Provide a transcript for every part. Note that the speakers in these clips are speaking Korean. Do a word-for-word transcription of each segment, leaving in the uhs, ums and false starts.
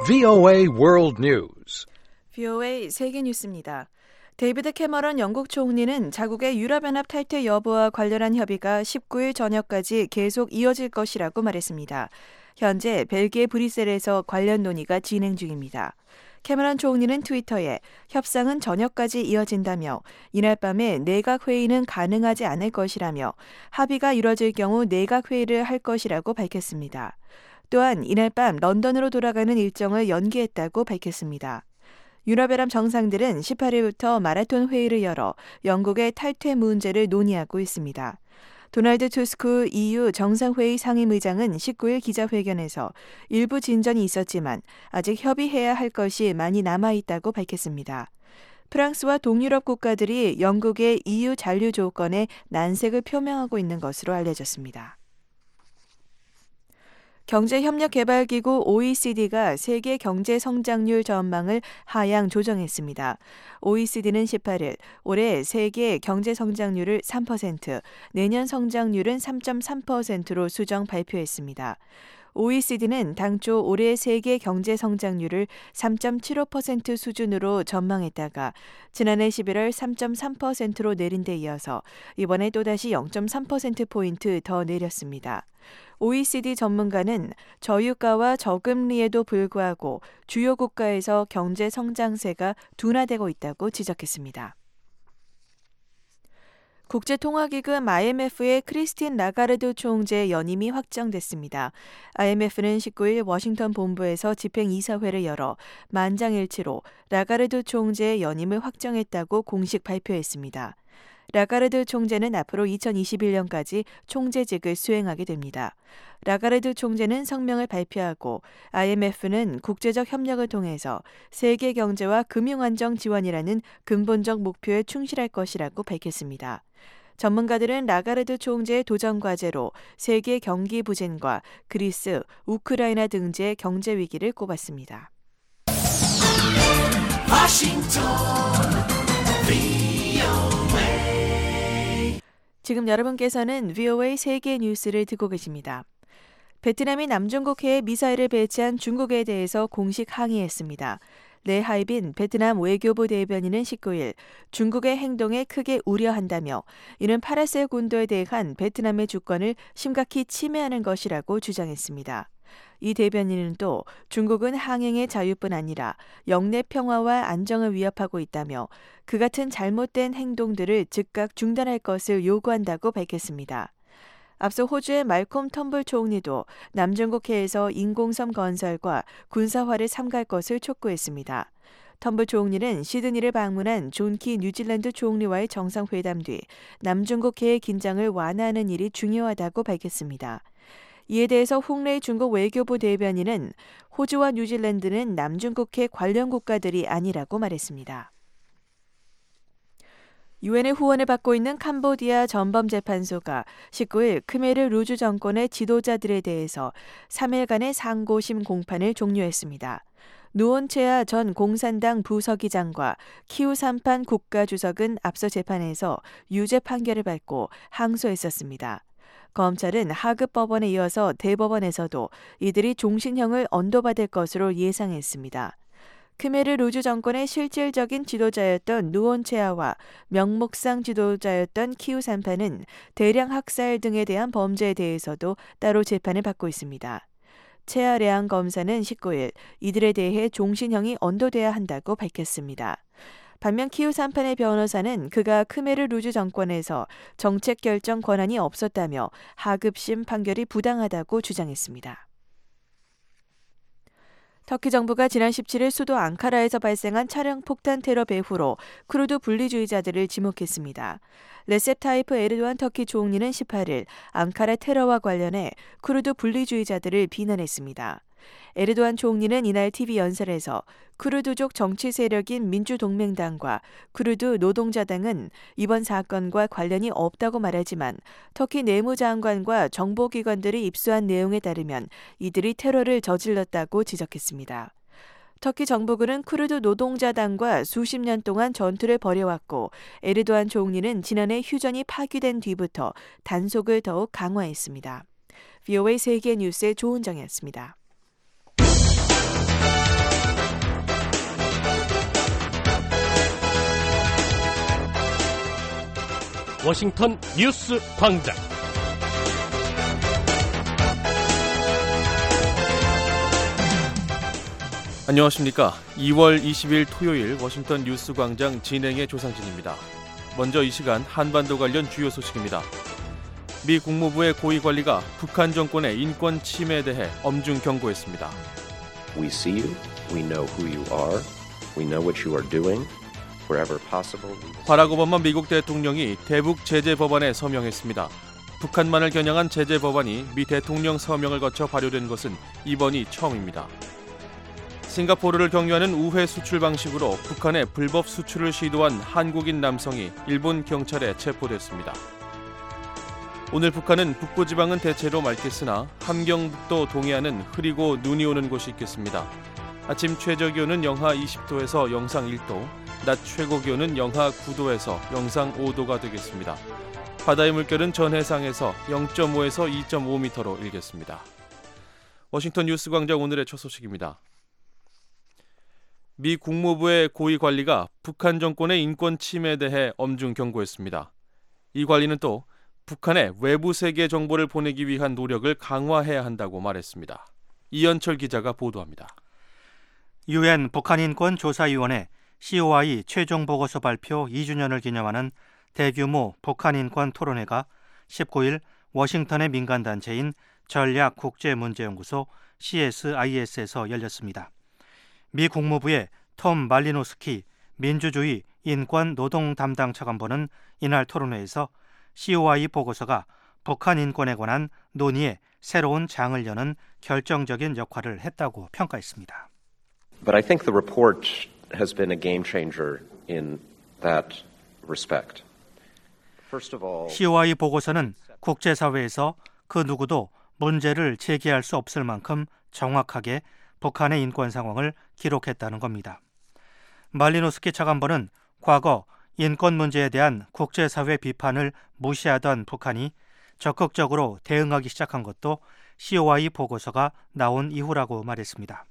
브이오에이 World News. 브이오에이 세계 뉴스입니다. 데이비드 캐머런 영국 총리는 자국의 유럽연합 탈퇴 여부와 관련한 협의가 십구 일 저녁까지 계속 이어질 것이라고 말했습니다. 현재 벨기에 브뤼셀에서 관련 논의가 진행 중입니다. 캐머런 총리는 트위터에 협상은 저녁까지 이어진다며 이날 밤에 내각회의는 가능하지 않을 것이라며 합의가 이뤄질 경우 내각회의를 할 것이라고 밝혔습니다. 또한 이날 밤 런던으로 돌아가는 일정을 연기했다고 밝혔습니다. 유럽연합 정상들은 십팔 일부터 마라톤 회의를 열어 영국의 탈퇴 문제를 논의하고 있습니다. 도널드 투스크 이유 정상회의 상임의장은 십구 일 기자회견에서 일부 진전이 있었지만 아직 협의해야 할 것이 많이 남아있다고 밝혔습니다. 프랑스와 동유럽 국가들이 영국의 이유 잔류 조건에 난색을 표명하고 있는 것으로 알려졌습니다. 경제협력개발기구 오이시디가 세계 경제 성장률 전망을 하향 조정했습니다. 오이시디는 십팔 일 올해 세계 경제 성장률을 삼 퍼센트, 내년 성장률은 삼 점 삼 퍼센트로 수정 발표했습니다. 오이시디는 당초 올해 세계 경제 성장률을 삼 점 칠오 퍼센트 수준으로 전망했다가 지난해 십일월 삼 점 삼 퍼센트로 내린 데 이어서 이번에 또다시 영 점 삼 퍼센트포인트 더 내렸습니다. 오이시디 전문가는 저유가와 저금리에도 불구하고 주요 국가에서 경제 성장세가 둔화되고 있다고 지적했습니다. 국제통화기금 아이엠에프의 크리스틴 라가르드 총재 연임이 확정됐습니다. 아이엠에프는 십구 일 워싱턴 본부에서 집행이사회를 열어 만장일치로 라가르드 총재의 연임을 확정했다고 공식 발표했습니다. 라가르드 총재는 앞으로 이천이십일 년까지 총재직을 수행하게 됩니다. 라가르드 총재는 성명을 발표하고 아이엠에프는 국제적 협력을 통해서 세계 경제와 금융안정 지원이라는 근본적 목표에 충실할 것이라고 밝혔습니다. 전문가들은 라가르드 총재의 도전 과제로 세계 경기 부진과 그리스, 우크라이나 등지의 경제 위기를 꼽았습니다. 워싱턴 지금 여러분께서는 브이오에이 세계 뉴스를 듣고 계십니다. 베트남이 남중국해에 미사일을 배치한 중국에 대해서 공식 항의했습니다. 레 하이빈 베트남 외교부 대변인은 십구 일 중국의 행동에 크게 우려한다며 이는 파라셀 군도에 대한 베트남의 주권을 심각히 침해하는 것이라고 주장했습니다. 이 대변인은 또 중국은 항행의 자유뿐 아니라 영내 평화와 안정을 위협하고 있다며 그 같은 잘못된 행동들을 즉각 중단할 것을 요구한다고 밝혔습니다. 앞서 호주의 말콤 텀블 총리도 남중국해에서 인공섬 건설과 군사화를 삼갈 것을 촉구했습니다. 텀블 총리는 시드니를 방문한 존 키 뉴질랜드 총리와의 정상회담 뒤 남중국해의 긴장을 완화하는 일이 중요하다고 밝혔습니다. 이에 대해서 홍레이 중국 외교부 대변인은 호주와 뉴질랜드는 남중국해 관련 국가들이 아니라고 말했습니다. 유엔의 후원을 받고 있는 캄보디아 전범재판소가 십구 일 크메르 루주 정권의 지도자들에 대해서 삼 일간의 상고심 공판을 종료했습니다. 누온체아 전 공산당 부서기장과 키우삼판 국가주석은 앞서 재판에서 유죄 판결을 받고 항소했었습니다. 검찰은 하급 법원에 이어서 대법원에서도 이들이 종신형을 언도받을 것으로 예상했습니다. 크메르 루주 정권의 실질적인 지도자였던 누온체아와 명목상 지도자였던 키우삼파는 대량 학살 등에 대한 범죄에 대해서도 따로 재판을 받고 있습니다. 체아 레앙 검사는 십구 일 이들에 대해 종신형이 언도돼야 한다고 밝혔습니다. 반면 키우삼판의 변호사는 그가 크메르 루주 정권에서 정책 결정 권한이 없었다며 하급심 판결이 부당하다고 주장했습니다. 터키 정부가 지난 십칠 일 수도 앙카라에서 발생한 차량 폭탄 테러 배후로 쿠르드 분리주의자들을 지목했습니다. 레셉 타이프 에르도안 터키 총리는 십팔 일 앙카라 테러와 관련해 쿠르드 분리주의자들을 비난했습니다. 에르도안 총리는 이날 티비 연설에서 쿠르드족 정치 세력인 민주동맹당과 쿠르드 노동자당은 이번 사건과 관련이 없다고 말하지만 터키 내무장관과 정보기관들이 입수한 내용에 따르면 이들이 테러를 저질렀다고 지적했습니다. 터키 정부군은 쿠르드 노동자당과 수십 년 동안 전투를 벌여왔고 에르도안 총리는 지난해 휴전이 파기된 뒤부터 단속을 더욱 강화했습니다. 브이오에이 세계 뉴스의 조은정이었습니다. 워싱턴 뉴스 광장. 안녕하십니까. 이월 이십일 토요일 워싱턴 뉴스 광장 진행의 조상진입니다. 먼저 이 시간 한반도 관련 주요 소식입니다. 미 국무부의 고위 관리가 북한 정권의 인권 침해에 대해 엄중 경고했습니다. We see you. We know who you are. We know what you are doing. Wherever possible. 바락 오바마 미국 대통령이 대북 제재 법안에 서명했습니다. 북한만을 겨냥한 제재 법안이 미 대통령 서명을 거쳐 발효된 것은 이번이 처음입니다. 싱가포르를 경유하는 우회 수출 방식으로 북한에 불법 수출을 시도한 한국인 남성이 일본 경찰에 체포됐습니다. 오늘 북한은 북부지방은 대체로 맑겠으나 함경북도 동해안은 흐리고 눈이 오는 곳이 있겠습니다. 아침 최저기온은 영하 이십 도에서 영상 일 도, 낮 최고기온은 영하 구 도에서 영상 오 도가 되겠습니다. 바다의 물결은 전 해상에서 영 점 오에서 이 점 오 미터로 일겠습니다. 워싱턴 뉴스 광장 오늘의 첫 소식입니다. 미 국무부의 고위 관리가 북한 정권의 인권 침해에 대해 엄중 경고했습니다. 이 관리는 또 북한에 외부 세계 정보를 보내기 위한 노력을 강화해야 한다고 말했습니다. 이현철 기자가 보도합니다. 유엔 북한인권조사위원회 씨오아이 최종 보고서 발표 이 주년을 기념하는 대규모 북한인권 토론회가 십구 일 워싱턴의 민간단체인 전략국제문제연구소 씨에스아이에스에서 열렸습니다. 미 국무부의 톰 말리노스키 민주주의 인권 노동 담당 차관보는 이날 토론회에서 씨오아이 보고서가 북한 인권에 관한 논의에 새로운 장을 여는 결정적인 역할을 했다고 평가했습니다. But I think the report has been a game changer in that respect. First of all, 씨오아이 보고서는 국제사회에서 그 누구도 문제를 제기할 수 없을 만큼 정확하게 북한의 인권 상황을 기록했다는 겁니다. 말리노스키 차관보는 과거 인권 문제에 대한 국제사회 비판을 무시하던 북한이 적극적으로 대응하기 시작한 것도 씨오아이 보고서가 나온 이후라고 말했습니다.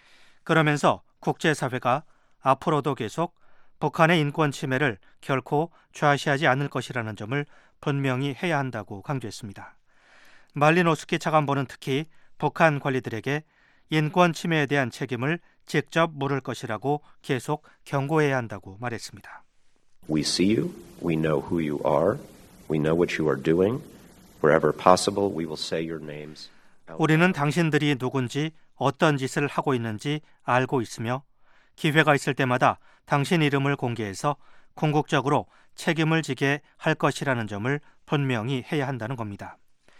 그러면서 국제사회가 앞으로도 계속 북한의 인권 침해를 결코 좌시하지 않을 것이라는 점을 분명히 해야 한다고 강조했습니다. 말리노스키 차관보는 특히 북한 관리들에게 인권 침해에 대한 책임을 직접 물을 것이라고 계속 경고해야 한다고 말했습니다. We see you. We know who you are. We know what you are doing. Wherever possible, we will say your names. 우리는 당신들이 누군지 어떤 짓을 하고 있는지 알고 있으며 기회가 있을 때마다 당신 이름을 공개해서 궁극적으로 책임을 지게 할 것이라는 점을 분명히 해야 한다는 겁니다.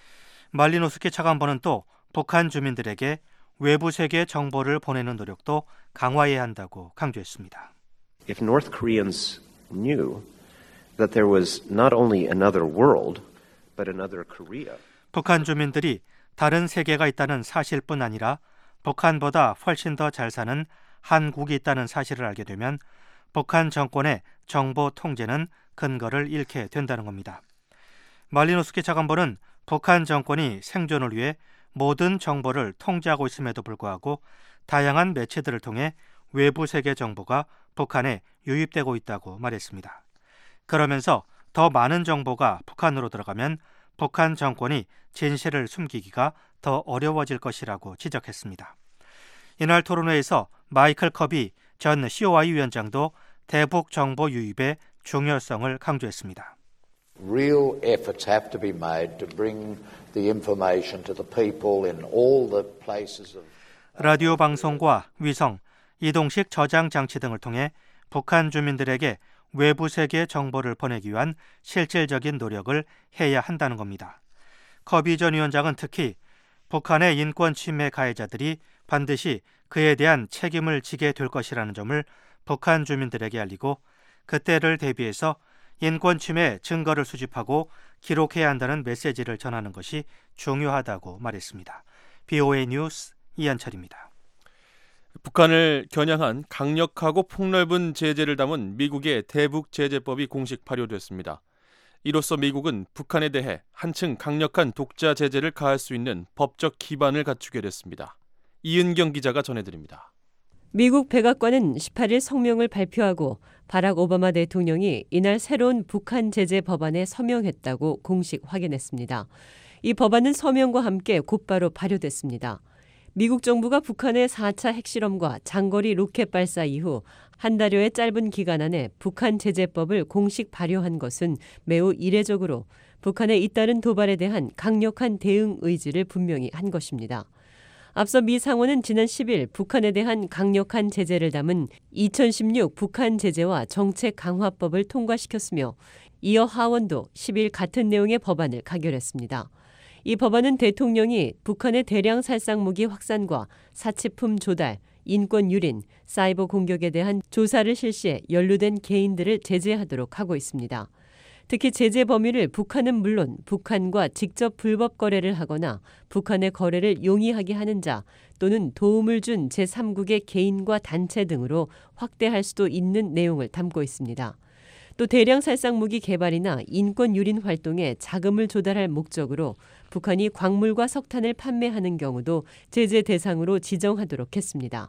말리노스키 차관보는 또 북한 주민들에게 외부 세계 정보를 보내는 노력도 강화해야 한다고 강조했습니다. If North Koreans knew that there was not only another world, but another Korea. 북한 주민들이 다른 세계가 있다는 사실뿐 아니라 북한보다 훨씬 더 잘 사는 한국이 있다는 사실을 알게 되면 북한 정권의 정보 통제는 근거를 잃게 된다는 겁니다. 말리노스키 차관보는 북한 정권이 생존을 위해 모든 정보를 통제하고 있음에도 불구하고 다양한 매체들을 통해 외부 세계 정보가 북한에 유입되고 있다고 말했습니다. 그러면서 더 많은 정보가 북한으로 들어가면 북한 정권이 진실을 숨기기가 더 어려워질 것이라고 지적했습니다. 이날 토론회에서 마이클 커비 전 씨오아이 위원장도 대북 정보 유입의 중요성을 강조했습니다. Real efforts have to be made to bring the information to the people in all the places of 라디오 방송과 위성, 이동식 저장 장치 등을 통해 북한 주민들에게 외부 세계 정보를 보내기 위한 실질적인 노력을 해야 한다는 겁니다. 커비 전 위원장은 특히 북한의 인권 침해 가해자들이 반드시 그에 대한 책임을 지게 될 것이라는 점을 북한 주민들에게 알리고 그때를 대비해서 인권 침해 증거를 수집하고 기록해야 한다는 메시지를 전하는 것이 중요하다고 말했습니다. 브이오에이 뉴스 이한철입니다. 북한을 겨냥한 강력하고 폭넓은 제재를 담은 미국의 대북제재법이 공식 발효됐습니다. 이로써 미국은 북한에 대해 한층 강력한 독자 제재를 가할 수 있는 법적 기반을 갖추게 됐습니다. 이은경 기자가 전해드립니다. 미국 백악관은 십팔 일 성명을 발표하고 바락 오바마 대통령이 이날 새로운 북한 제재 법안에 서명했다고 공식 확인했습니다. 이 법안은 서명과 함께 곧바로 발효됐습니다. 미국 정부가 북한의 사 차 핵실험과 장거리 로켓 발사 이후 한 달여의 짧은 기간 안에 북한 제재법을 공식 발효한 것은 매우 이례적으로 북한의 잇따른 도발에 대한 강력한 대응 의지를 분명히 한 것입니다. 앞서 미 상원은 지난 십 일 북한에 대한 강력한 제재를 담은 이천십육 북한 제재와 정책 강화법을 통과시켰으며 이어 하원도 십 일 같은 내용의 법안을 가결했습니다. 이 법안은 대통령이 북한의 대량 살상 무기 확산과 사치품 조달, 인권 유린, 사이버 공격에 대한 조사를 실시해 연루된 개인들을 제재하도록 하고 있습니다. 특히 제재 범위를 북한은 물론 북한과 직접 불법 거래를 하거나 북한의 거래를 용이하게 하는 자 또는 도움을 준 제삼국의 개인과 단체 등으로 확대할 수도 있는 내용을 담고 있습니다. 또 대량 살상 무기 개발이나 인권 유린 활동에 자금을 조달할 목적으로 북한이 광물과 석탄을 판매하는 경우도 제재 대상으로 지정하도록 했습니다.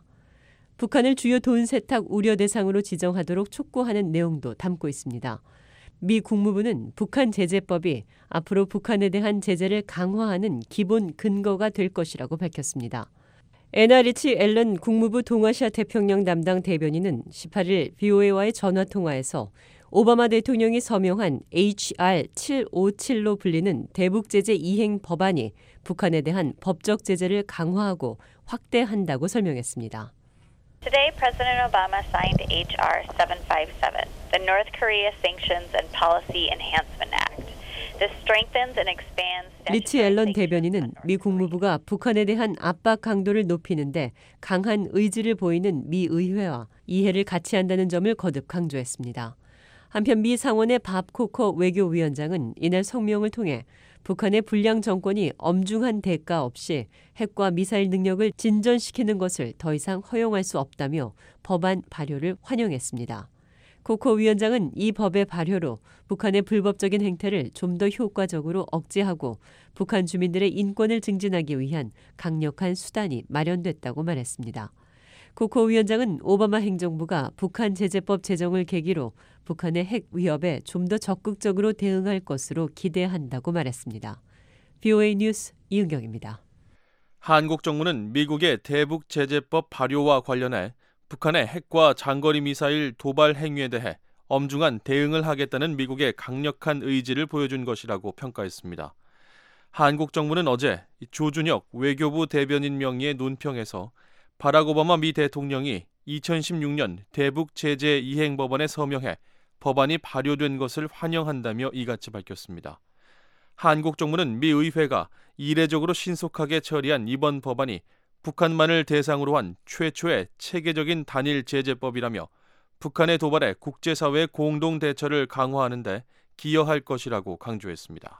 북한을 주요 돈 세탁 우려 대상으로 지정하도록 촉구하는 내용도 담고 있습니다. 미 국무부는 북한 제재법이 앞으로 북한에 대한 제재를 강화하는 기본 근거가 될 것이라고 밝혔습니다. 애나 리치 앨런 국무부 동아시아 태평양 담당 대변인은 십팔 일 브이오에이와의 전화통화에서 오바마 대통령이 서명한 에이치알 칠백오십칠로 불리는 대북 제재 이행 법안이 북한에 대한 법적 제재를 강화하고 확대한다고 설명했습니다. Today, President Obama signed 에이치 알 칠백오십칠, the North Korea Sanctions and Policy Enhancement Act. This strengthens and expands. 리치 앨런 대변인은 미 국무부가 북한에 대한 압박 강도를 높이는데 강한 의지를 보이는 미 의회와 이해를 같이 한다는 점을 거듭 강조했습니다. 한편 미 상원의 밥 코커 외교위원장은 이날 성명을 통해 북한의 불량 정권이 엄중한 대가 없이 핵과 미사일 능력을 진전시키는 것을 더 이상 허용할 수 없다며 법안 발효를 환영했습니다. 코커 위원장은 이 법의 발효로 북한의 불법적인 행태를 좀 더 효과적으로 억제하고 북한 주민들의 인권을 증진하기 위한 강력한 수단이 마련됐다고 말했습니다. 코커 위원장은 오바마 행정부가 북한 제재법 제정을 계기로 북한의 핵 위협에 좀 더 적극적으로 대응할 것으로 기대한다고 말했습니다. 브이오에이 뉴스 이은경입니다. 한국 정부는 미국의 대북 제재법 발효와 관련해 북한의 핵과 장거리 미사일 도발 행위에 대해 엄중한 대응을 하겠다는 미국의 강력한 의지를 보여준 것이라고 평가했습니다. 한국 정부는 어제 조준혁 외교부 대변인 명의의 논평에서 바락 오바마 미 대통령이 이천십육 년 대북 제재 이행 법안에 서명해 법안이 발효된 것을 환영한다며 이같이 밝혔습니다. 한국 정부는 미 의회가 이례적으로 신속하게 처리한 이번 법안이 북한만을 대상으로 한 최초의 체계적인 단일 제재법이라며 북한의 도발에 국제사회의 공동 대처를 강화하는 데 기여할 것이라고 강조했습니다.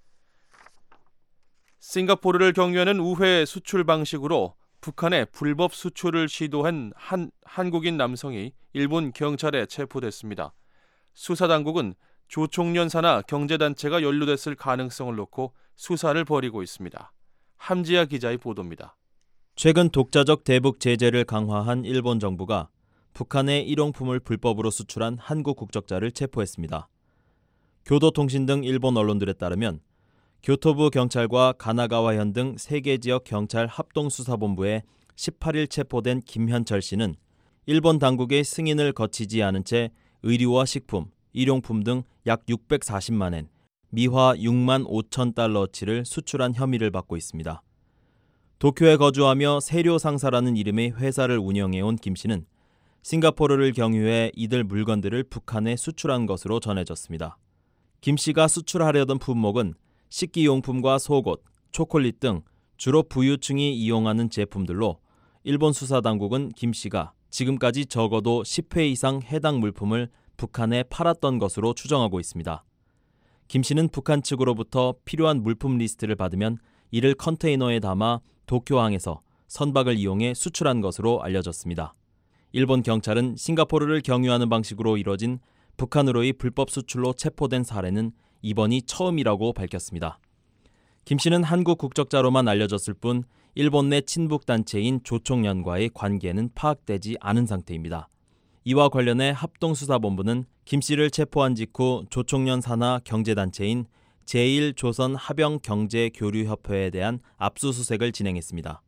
싱가포르를 경유하는 우회 수출 방식으로 북한에 불법 수출을 시도한 한 한국인 남성이 일본 경찰에 체포됐습니다. 수사당국은 조총련 산하 경제단체가 연루됐을 가능성을 놓고 수사를 벌이고 있습니다. 함지아 기자의 보도입니다. 최근 독자적 대북 제재를 강화한 일본 정부가 북한의 일용품을 불법으로 수출한 한국 국적자를 체포했습니다. 교도통신 등 일본 언론들에 따르면 교토부 경찰과 가나가와현 등 세 개 지역 경찰 합동수사본부에 십팔 일 체포된 김현철 씨는 일본 당국의 승인을 거치지 않은 채 의류와 식품, 일용품 등 약 육백사십만 엔, 미화 육만 오천 달러어치를 수출한 혐의를 받고 있습니다. 도쿄에 거주하며 세료상사라는 이름의 회사를 운영해온 김 씨는 싱가포르를 경유해 이들 물건들을 북한에 수출한 것으로 전해졌습니다. 김 씨가 수출하려던 품목은 식기용품과 속옷, 초콜릿 등 주로 부유층이 이용하는 제품들로 일본 수사당국은 김 씨가 지금까지 적어도 십 회 이상 해당 물품을 북한에 팔았던 것으로 추정하고 있습니다. 김 씨는 북한 측으로부터 필요한 물품 리스트를 받으면 이를 컨테이너에 담아 도쿄항에서 선박을 이용해 수출한 것으로 알려졌습니다. 일본 경찰은 싱가포르를 경유하는 방식으로 이뤄진 북한으로의 불법 수출로 체포된 사례는 이번이 처음이라고 밝혔습니다. 김 씨는 한국 국적자로만 알려졌을 뿐 일본 내 친북 단체인 조총련과의 관계는 파악되지 않은 상태입니다. 이와 관련해 합동수사본부는 김 씨를 체포한 직후 조총련 산하 경제단체인 제일 조선 합영경제교류협회에 대한 압수수색을 진행했습니다.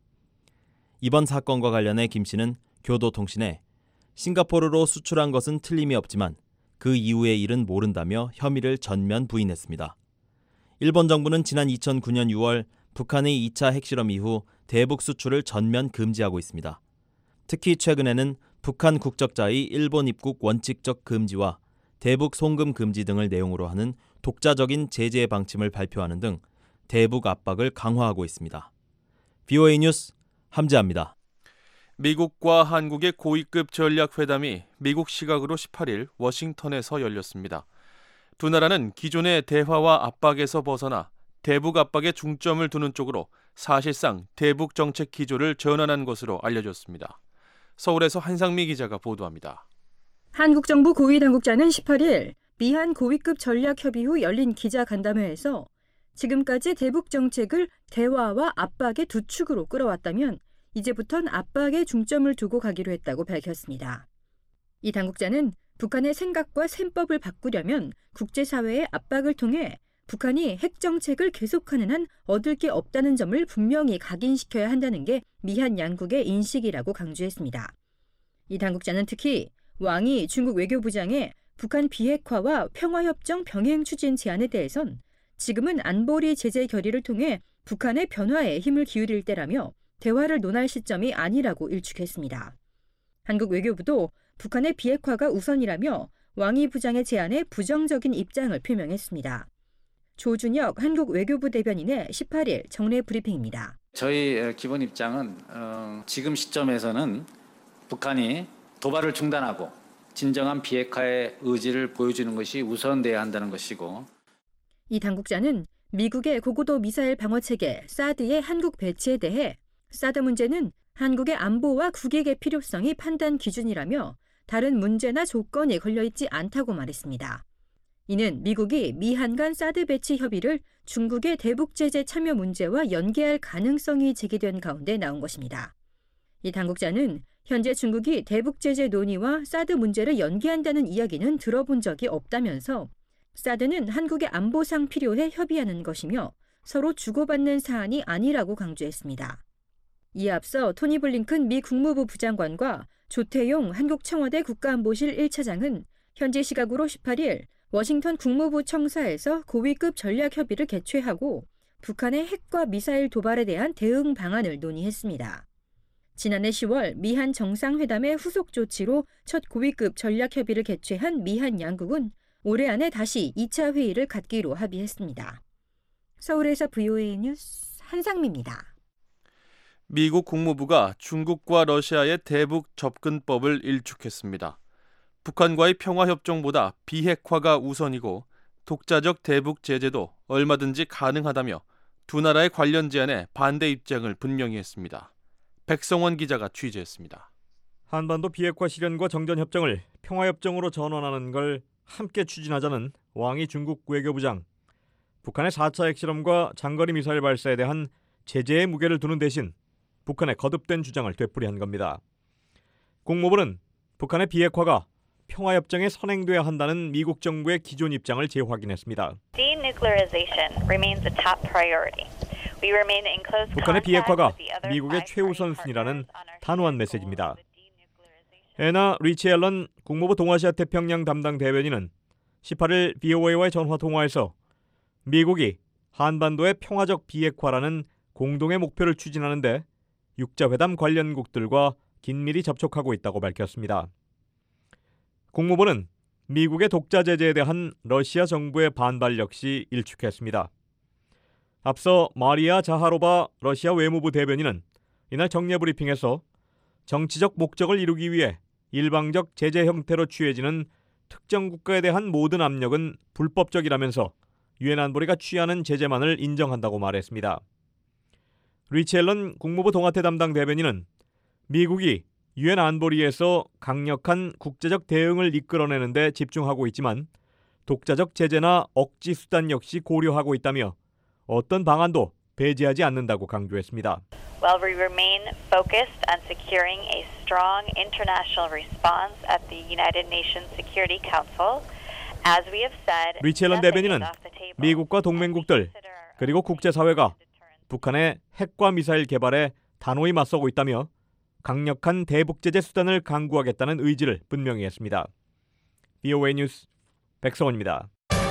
이번 사건과 관련해 김 씨는 교도통신에 싱가포르로 수출한 것은 틀림이 없지만 그 이후의 일은 모른다며 혐의를 전면 부인했습니다. 일본 정부는 지난 이천구 년 유월 북한의 이 차 핵실험 이후 대북 수출을 전면 금지하고 있습니다. 특히 최근에는 북한 국적자의 일본 입국 원칙적 금지와 대북 송금 금지 등을 내용으로 하는 독자적인 제재 방침을 발표하는 등 대북 압박을 강화하고 있습니다. 브이오에이 뉴스 함재합니다. 미국과 한국의 고위급 전략회담이 미국 시각으로 십팔 일 워싱턴에서 열렸습니다. 두 나라는 기존의 대화와 압박에서 벗어나 대북 압박에 중점을 두는 쪽으로 사실상 대북 정책 기조를 전환한 것으로 알려졌습니다. 서울에서 한상미 기자가 보도합니다. 한국 정부 고위 당국자는 십팔 일 미한 고위급 전략 협의 후 열린 기자간담회에서 지금까지 대북 정책을 대화와 압박의 두 축으로 끌어왔다면 이제부턴 압박에 중점을 두고 가기로 했다고 밝혔습니다. 이 당국자는 북한의 생각과 셈법을 바꾸려면 국제사회의 압박을 통해 북한이 핵 정책을 계속하는 한 얻을 게 없다는 점을 분명히 각인시켜야 한다는 게 미한 양국의 인식이라고 강조했습니다. 이 당국자는 특히 왕이 중국 외교부장의 북한 비핵화와 평화협정 병행 추진 제안에 대해선 지금은 안보리 제재 결의를 통해 북한의 변화에 힘을 기울일 때라며 대화를 논할 시점이 아니라고 일축했습니다. 한국 외교부도 북한의 비핵화가 우선이라며 왕이 부장의 제안에 부정적인 입장을 표명했습니다. 조준혁 한국 외교부 대변인의 십팔 일 정례 브리핑입니다. 저희 기본 입장은 어, 지금 시점에서는 북한이 도발을 중단하고 진정한 비핵화의 의지를 보여주는 것이 우선돼야 한다는 것이고, 이 당국자는 미국의 고고도 미사일 방어체계 사드의 한국 배치에 대해 사드 문제는 한국의 안보와 국익의 필요성이 판단 기준이라며 다른 문제나 조건이 걸려있지 않다고 말했습니다. 이는 미국이 미한 간 사드 배치 협의를 중국의 대북 제재 참여 문제와 연계할 가능성이 제기된 가운데 나온 것입니다. 이 당국자는 현재 중국이 대북 제재 논의와 사드 문제를 연계한다는 이야기는 들어본 적이 없다면서 사드는 한국의 안보상 필요해 협의하는 것이며 서로 주고받는 사안이 아니라고 강조했습니다. 이에 앞서 토니 블링컨 미 국무부 부장관과 조태용 한국 청와대 국가안보실 일 차장은 현지 시각으로 십팔 일 워싱턴 국무부 청사에서 고위급 전략 협의를 개최하고 북한의 핵과 미사일 도발에 대한 대응 방안을 논의했습니다. 지난해 시월 미한 정상회담의 후속 조치로 첫 고위급 전략 협의를 개최한 미한 양국은 올해 안에 다시 이 차 회의를 갖기로 합의했습니다. 서울에서 브이오에이 뉴스 한상미입니다. 미국 국무부가 중국과 러시아의 대북 접근법을 일축했습니다. 북한과의 평화협정보다 비핵화가 우선이고 독자적 대북 제재도 얼마든지 가능하다며 두 나라의 관련 제안에 반대 입장을 분명히 했습니다. 백성원 기자가 취재했습니다. 한반도 비핵화 실현과 정전협정을 평화협정으로 전환하는 걸 함께 추진하자는 왕이 중국 외교부장, 북한의 사 차 핵실험과 장거리 미사일 발사에 대한 제재의 무게를 두는 대신 북한의 거듭된 주장을 되풀이한 겁니다. 국무부는 북한의 비핵화가 평화협정에 선행돼야 한다는 미국 정부의 기존 입장을 재확인했습니다. Denuclearization remains a top priority. We remain in close 북한의 contact 비핵화가 with the other 미국의 five 최우선순위라는 단호한 메시지입니다. partners. 애나 리치 앨런 국무부 동아시아 태평양 담당 대변인은 십팔 일 브이오에이와의 전화 통화에서 미국이 한반도의 평화적 비핵화라는 공동의 목표를 추진하는데 육자회담 관련국들과 긴밀히 접촉하고 있다고 밝혔습니다. 국무부는 미국의 독자 제재에 대한 러시아 정부의 반발 역시 일축했습니다. 앞서 마리아 자하로바 러시아 외무부 대변인은 이날 정례 브리핑에서 정치적 목적을 이루기 위해 일방적 제재 형태로 취해지는 특정 국가에 대한 모든 압력은 불법적이라면서 유엔 안보리가 취하는 제재만을 인정한다고 말했습니다. 리치 앨런 국무부 동아태 담당 대변인은 미국이 유엔 안보리에서 강력한 국제적 대응을 이끌어내는 데 집중하고 있지만 독자적 제재나 억지 수단 역시 고려하고 있다며 어떤 방안도 배제하지 않는다고 강조했습니다. While we remain focused on securing a strong international response at the United Nations Security Council, as we have said, 리치 앨런 대변인은 미국과 동맹국들 그리고 국제사회가 북한의 핵과 미사일 개발에 단호히 맞서고 있다며 강력한 대북 제재 수단을 강구하겠다는 의지를 분명히 했습니다. 브이오에이 뉴스 백성원입니다.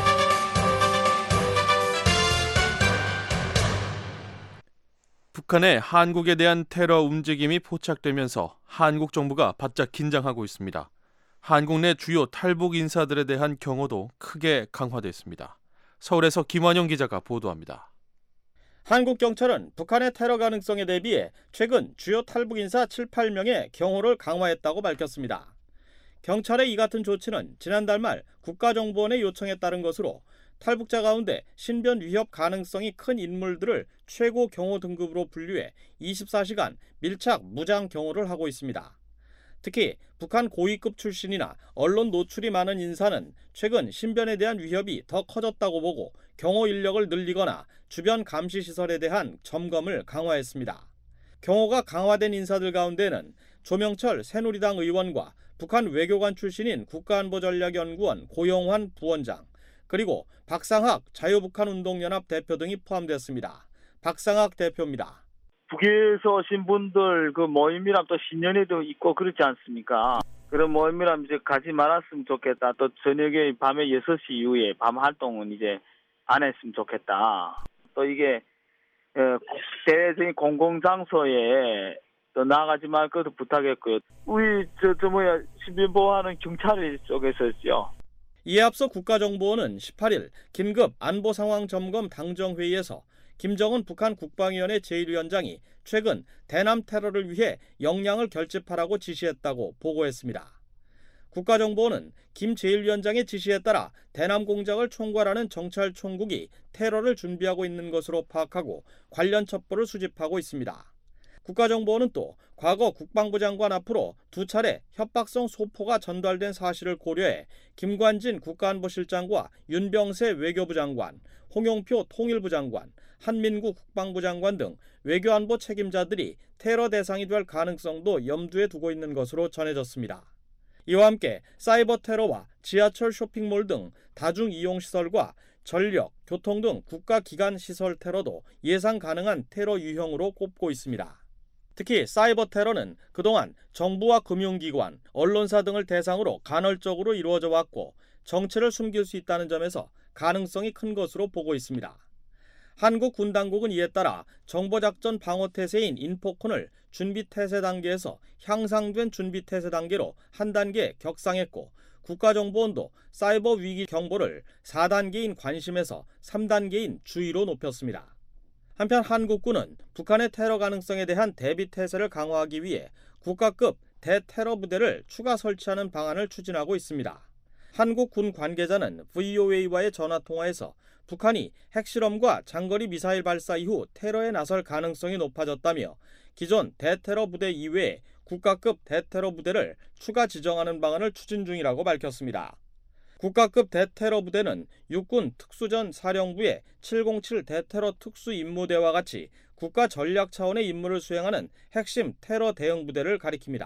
북한의 한국에 대한 테러 움직임이 포착되면서 한국 정부가 바짝 긴장하고 있습니다. 한국 내 주요 탈북 인사들에 대한 경호도 크게 강화됐습니다. 서울에서 김환영 기자가 보도합니다. 한국 경찰은 북한의 테러 가능성에 대비해 최근 주요 탈북 인사 칠, 팔 명의 경호를 강화했다고 밝혔습니다. 경찰의 이 같은 조치는 지난달 말 국가정보원의 요청에 따른 것으로 탈북자 가운데 신변 위협 가능성이 큰 인물들을 최고 경호 등급으로 분류해 이십사 시간 밀착 무장 경호를 하고 있습니다. 특히 북한 고위급 출신이나 언론 노출이 많은 인사는 최근 신변에 대한 위협이 더 커졌다고 보고 경호 인력을 늘리거나 주변 감시 시설에 대한 점검을 강화했습니다. 경호가 강화된 인사들 가운데는 조명철 새누리당 의원과 북한 외교관 출신인 국가안보전략연구원 고영환 부원장, 그리고 박상학 자유북한운동연합 대표 등이 포함됐습니다. 박상학 대표입니다. 북에서 오신 분들 그 모임이랑 또 신년회도 있고 그렇지 않습니까? 그런 모임이랑 이제 가지 말았으면 좋겠다. 또 저녁에 밤에 여섯 시 이후에 밤 활동은 이제 안 했으면 좋겠다. 또 이게 대외적인 공공장소에 또 나가지 말 것도 부탁했고요. 우리 저, 저 뭐야 신변보호하는 경찰 쪽에서죠. 이에 앞서 국가정보원은 십팔 일 긴급 안보상황점검 당정회의에서 김정은 북한 국방위원회 제일 위원장이 최근 대남 테러를 위해 역량을 결집하라고 지시했다고 보고했습니다. 국가정보원은 김 제일 위원장의 지시에 따라 대남 공작을 총괄하는 정찰총국이 테러를 준비하고 있는 것으로 파악하고 관련 첩보를 수집하고 있습니다. 국가정보원은 또 과거 국방부 장관 앞으로 두 차례 협박성 소포가 전달된 사실을 고려해 김관진 국가안보실장과 윤병세 외교부 장관, 홍용표 통일부 장관, 한민구 국방부 장관 등 외교안보 책임자들이 테러 대상이 될 가능성도 염두에 두고 있는 것으로 전해졌습니다. 이와 함께 사이버 테러와 지하철 쇼핑몰 등 다중이용시설과 전력, 교통 등 국가기관 시설 테러도 예상 가능한 테러 유형으로 꼽고 있습니다. 특히 사이버 테러는 그동안 정부와 금융기관, 언론사 등을 대상으로 간헐적으로 이루어져 왔고 정체를 숨길 수 있다는 점에서 가능성이 큰 것으로 보고 있습니다. 한국 군 당국은 이에 따라 정보작전 방어태세인 인포콘을 준비태세 단계에서 향상된 준비태세 단계로 한 단계 격상했고 국가정보원도 사이버 위기 경보를 사 단계인 관심에서 삼 단계인 주의로 높였습니다. 한편 한국군은 북한의 테러 가능성에 대한 대비태세를 강화하기 위해 국가급 대테러 부대를 추가 설치하는 방안을 추진하고 있습니다. 한국군 관계자는 브이오에이와의 전화통화에서 북한이 핵실험과 장거리 미사일 발사 이후 테러에 나설 가능성이 높아졌다며 기존 대테러 부대 이외에 국가급 대테러 부대를 추가 지정하는 방안을 추진 중이라고 밝혔습니다. 국가급 대테러 부대는 육군 특수전 사령부의 칠공칠 대테러 특수임무대와 같이 국가 전략 차원의 임무를 수행하는 핵심 테러 대응 부대를 가리킵니다.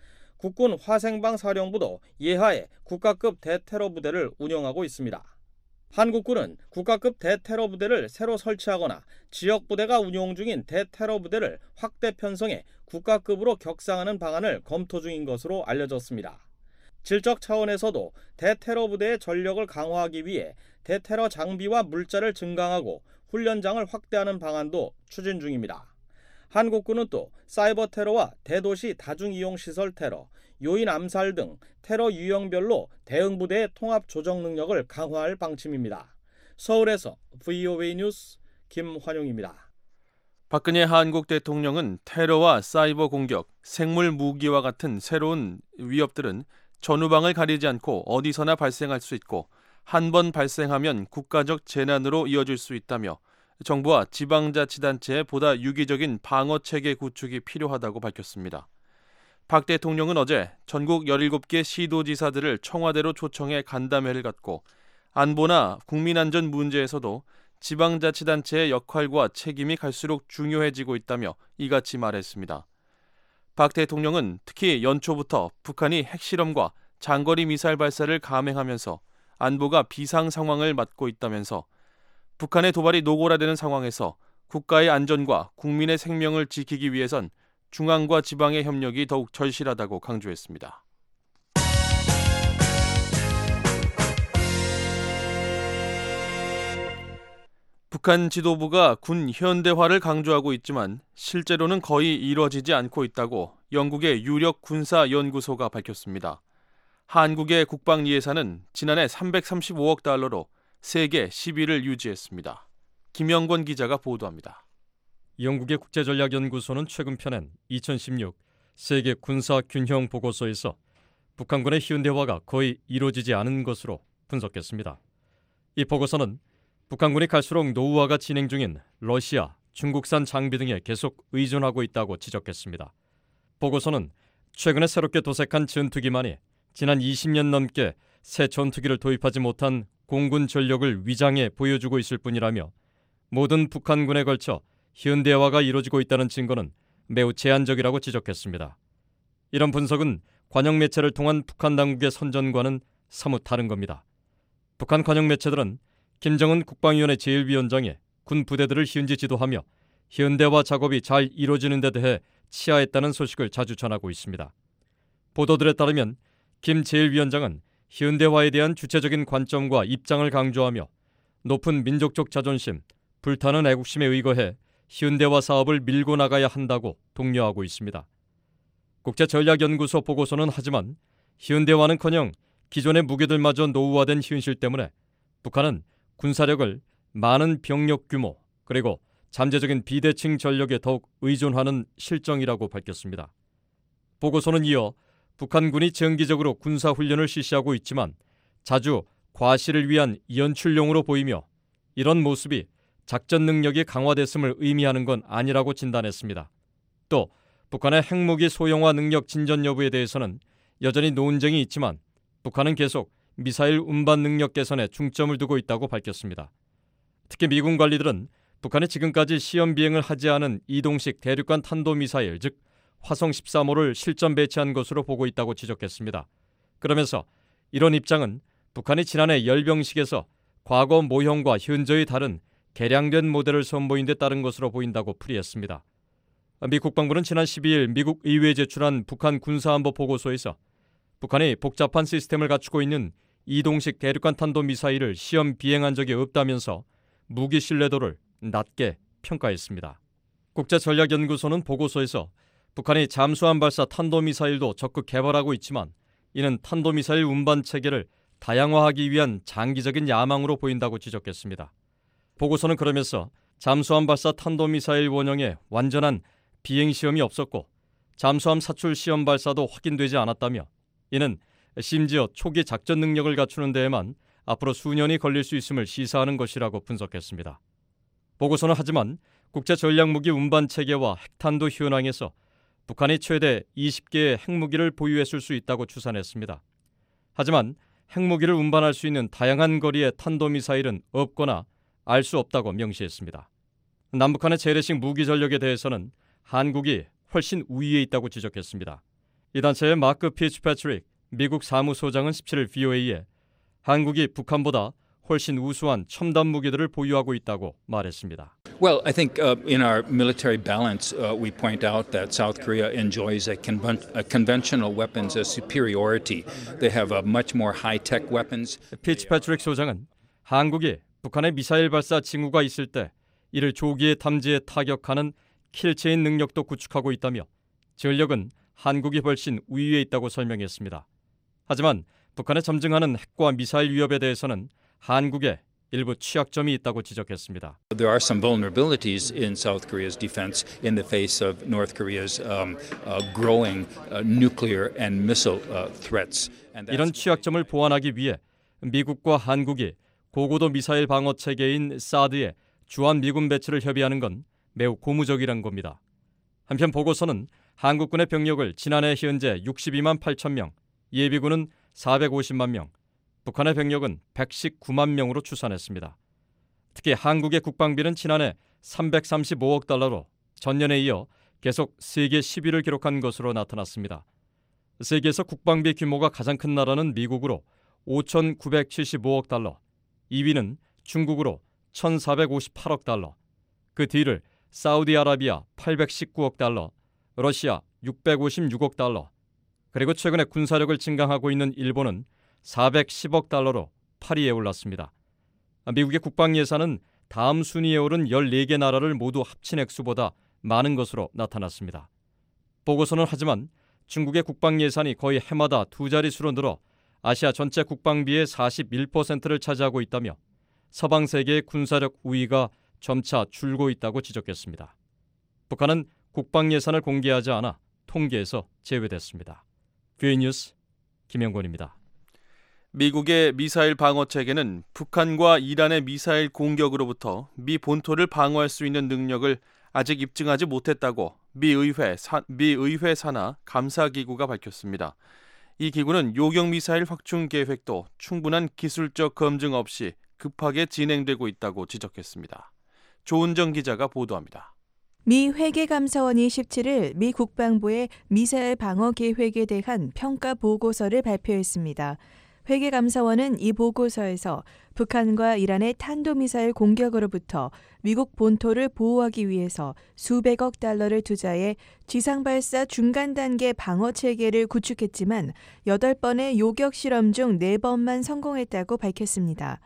국군 화생방 사령부도 예하에 국가급 대테러 부대를 운영하고 있습니다. 한국군은 국가급 대테러 부대를 새로 설치하거나 지역 부대가 운용 중인 대테러 부대를 확대 편성해 국가급으로 격상하는 방안을 검토 중인 것으로 알려졌습니다. 질적 차원에서도 대테러 부대의 전력을 강화하기 위해 대테러 장비와 물자를 증강하고 훈련장을 확대하는 방안도 추진 중입니다. 한국군은 또 사이버 테러와 대도시 다중이용시설 테러, 요인 암살 등 테러 유형별로 대응 부대의 통합 조정 능력을 강화할 방침입니다. 서울에서 브이오에이 뉴스 김환용입니다. 박근혜 한국 대통령은 테러와 사이버 공격, 생물 무기와 같은 새로운 위협들은 전후방을 가리지 않고 어디서나 발생할 수 있고 한 번 발생하면 국가적 재난으로 이어질 수 있다며 정부와 지방자치단체의 보다 유기적인 방어체계 구축이 필요하다고 밝혔습니다. 박 대통령은 어제 전국 열일곱 개 시도지사들을 청와대로 초청해 간담회를 갖고 안보나 국민안전 문제에서도 지방자치단체의 역할과 책임이 갈수록 중요해지고 있다며 이같이 말했습니다. 박 대통령은 특히 연초부터 북한이 핵실험과 장거리 미사일 발사를 감행하면서 안보가 비상 상황을 맞고 있다면서 북한의 도발이 노골화되는 상황에서 국가의 안전과 국민의 생명을 지키기 위해선 중앙과 지방의 협력이 더욱 절실하다고 강조했습니다. 북한 지도부가 군 현대화를 강조하고 있지만 실제로는 거의 이루어지지 않고 있다고 영국의 유력 군사연구소가 밝혔습니다. 한국의 국방 예산은 지난해 삼백삼십오억 달러로 세계 십 위를 유지했습니다. 김영권 기자가 보도합니다. 영국의 국제전략연구소는 최근 펴낸 이천십육 세계 군사균형 보고서에서 북한군의 현대화가 거의 이루어지지 않은 것으로 분석했습니다. 이 보고서는 북한군이 갈수록 노후화가 진행 중인 러시아, 중국산 장비 등에 계속 의존하고 있다고 지적했습니다. 보고서는 최근에 새롭게 도색한 전투기만이 지난 이십 년 넘게 새 전투기를 도입하지 못한 공군 전력을 위장해 보여주고 있을 뿐이라며 모든 북한군에 걸쳐 현대화가 이루어지고 있다는 증거는 매우 제한적이라고 지적했습니다. 이런 분석은 관영 매체를 통한 북한 당국의 선전과는 사뭇 다른 겁니다. 북한 관영 매체들은 김정은 국방위원회 제일 위원장이 군 부대들을 현지 지도하며 현대화 작업이 잘 이루어지는 데 대해 치하했다는 소식을 자주 전하고 있습니다. 보도들에 따르면 김 제일 위원장은 현대화에 대한 주체적인 관점과 입장을 강조하며 높은 민족적 자존심, 불타는 애국심에 의거해 현대화 사업을 밀고 나가야 한다고 독려하고 있습니다. 국제전략연구소 보고서는 하지만 현대화는커녕 기존의 무기들마저 노후화된 현실 때문에 북한은 군사력을 많은 병력 규모 그리고 잠재적인 비대칭 전력에 더욱 의존하는 실정이라고 밝혔습니다. 보고서는 이어 북한군이 정기적으로 군사훈련을 실시하고 있지만 자주 과시를 위한 연출용으로 보이며 이런 모습이 작전 능력이 강화됐음을 의미하는 건 아니라고 진단했습니다. 또 북한의 핵무기 소형화 능력 진전 여부에 대해서는 여전히 논쟁이 있지만 북한은 계속 미사일 운반 능력 개선에 중점을 두고 있다고 밝혔습니다. 특히 미군 관리들은 북한이 지금까지 시험 비행을 하지 않은 이동식 대륙간 탄도미사일, 즉 화성 십삼 호를 실전 배치한 것으로 보고 있다고 지적했습니다. 그러면서 이런 입장은 북한이 지난해 열병식에서 과거 모형과 현저히 다른 개량된 모델을 선보인 데 따른 것으로 보인다고 풀이했습니다. 미 국방부는 지난 십이일 미국 의회에 제출한 북한 군사안보 보고서에서 북한이 복잡한 시스템을 갖추고 있는 이동식 대륙간 탄도미사일을 시험 비행한 적이 없다면서 무기 신뢰도를 낮게 평가했습니다. 국제전략연구소는 보고서에서 북한이 잠수함 발사 탄도미사일도 적극 개발하고 있지만 이는 탄도미사일 운반 체계를 다양화하기 위한 장기적인 야망으로 보인다고 지적했습니다. 보고서는 그러면서 잠수함 발사 탄도미사일 원형의 완전한 비행시험이 없었고 잠수함 사출 시험 발사도 확인되지 않았다며 이는 심지어 초기 작전 능력을 갖추는 데에만 앞으로 수년이 걸릴 수 있음을 시사하는 것이라고 분석했습니다. 보고서는 하지만 국제전략무기 운반 체계와 핵탄도 현황에서 북한이 최대 이십 개의 핵무기를 보유했을 수 있다고 추산했습니다. 하지만 핵무기를 운반할 수 있는 다양한 거리의 탄도미사일은 없거나 알 수 없다고 명시했습니다. 남북한의 재래식 무기 전력에 대해서는 한국이 훨씬 우위에 있다고 지적했습니다. 이 단체의 마크 피츠패트릭 미국 사무소장은 십칠일 브이오에이에 한국이 북한보다 훨씬 우수한 첨단 무기들을 보유하고 있다고 말했습니다. Well, I think uh, in our military balance, uh, we point out that South Korea enjoys a, conven- a conventional weapons superiority. They have a much more high-tech weapons. 피츠패트릭 소장은 한국이 북한의 미사일 발사 징후가 있을 때 이를 조기에 탐지해 타격하는 킬체인 능력도 구축하고 있다며 전력은 한국이 훨씬 우위에 있다고 설명했습니다. 하지만 북한의 점증하는 핵과 미사일 위협에 대해서는 한국에 일부 취약점이 있다고 지적했습니다. There are some vulnerabilities in South Korea's defense in the face of North Korea's um, uh, growing uh, nuclear and missile uh, threats. 이런 취약점을 보완하기 위해 미국과 한국이 고고도 미사일 방어 체계인 사드에 주한 미군 배치를 협의하는 건 매우 고무적이란 겁니다. 한편 보고서는 한국군의 병력을 지난해 현재 육십이만 팔천 명, 예비군은 사백오십만 명, 북한의 병력은 백십구만 명으로 추산했습니다. 특히 한국의 국방비는 지난해 삼백삼십오억 달러로 전년에 이어 계속 세계 십 위를 기록한 것으로 나타났습니다. 세계에서 국방비 규모가 가장 큰 나라는 미국으로 오천구백칠십오억 달러, 이 위는 중국으로 천사백오십팔억 달러, 그 뒤를 사우디아라비아 팔백십구억 달러, 러시아 육백오십육억 달러, 그리고 최근에 군사력을 증강하고 있는 일본은 사백십억 달러로 팔 위에 올랐습니다. 미국의 국방 예산은 다음 순위에 오른 열네 개 나라를 모두 합친 액수보다 많은 것으로 나타났습니다. 보고서는 하지만 중국의 국방 예산이 거의 해마다 두 자릿수로 늘어 아시아 전체 국방비의 사십일 퍼센트를 차지하고 있다며 서방 세계의 군사력 우위가 점차 줄고 있다고 지적했습니다. 북한은 국방 예산을 공개하지 않아 통계에서 제외됐습니다. 뷰이 뉴스 김영권입니다. 미국의 미사일 방어 체계는 북한과 이란의 미사일 공격으로부터 미 본토를 방어할 수 있는 능력을 아직 입증하지 못했다고 미 의회, 사, 미 의회 산하 감사기구가 밝혔습니다. 이 기구는 요격 미사일 확충 계획도 충분한 기술적 검증 없이 급하게 진행되고 있다고 지적했습니다. 조은정 기자가 보도합니다. 미 회계감사원이 십칠일 미 국방부의 미사일 방어 계획에 대한 평가 보고서를 발표했습니다. 회계감사원은 이 보고서에서 북한과 이란의 탄도미사일 공격으로부터 미국 본토를 보호하기 위해서 수백억 달러를 투자해 지상발사 중간 단계 방어 체계를 구축했지만 여덟 번의 요격 실험 중 네 번만 성공했다고 밝혔습니다.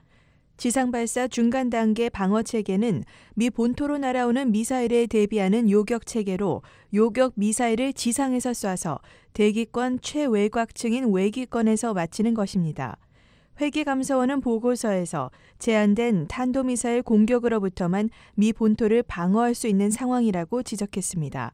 지상발사 중간 단계 방어 체계는 미 본토로 날아오는 미사일에 대비하는 요격 체계로 요격 미사일을 지상에서 쏴서 대기권 최외곽층인 외기권에서 맞추는 것입니다. 회계감사원은 보고서에서 제한된 탄도미사일 공격으로부터만 미 본토를 방어할 수 있는 상황이라고 지적했습니다.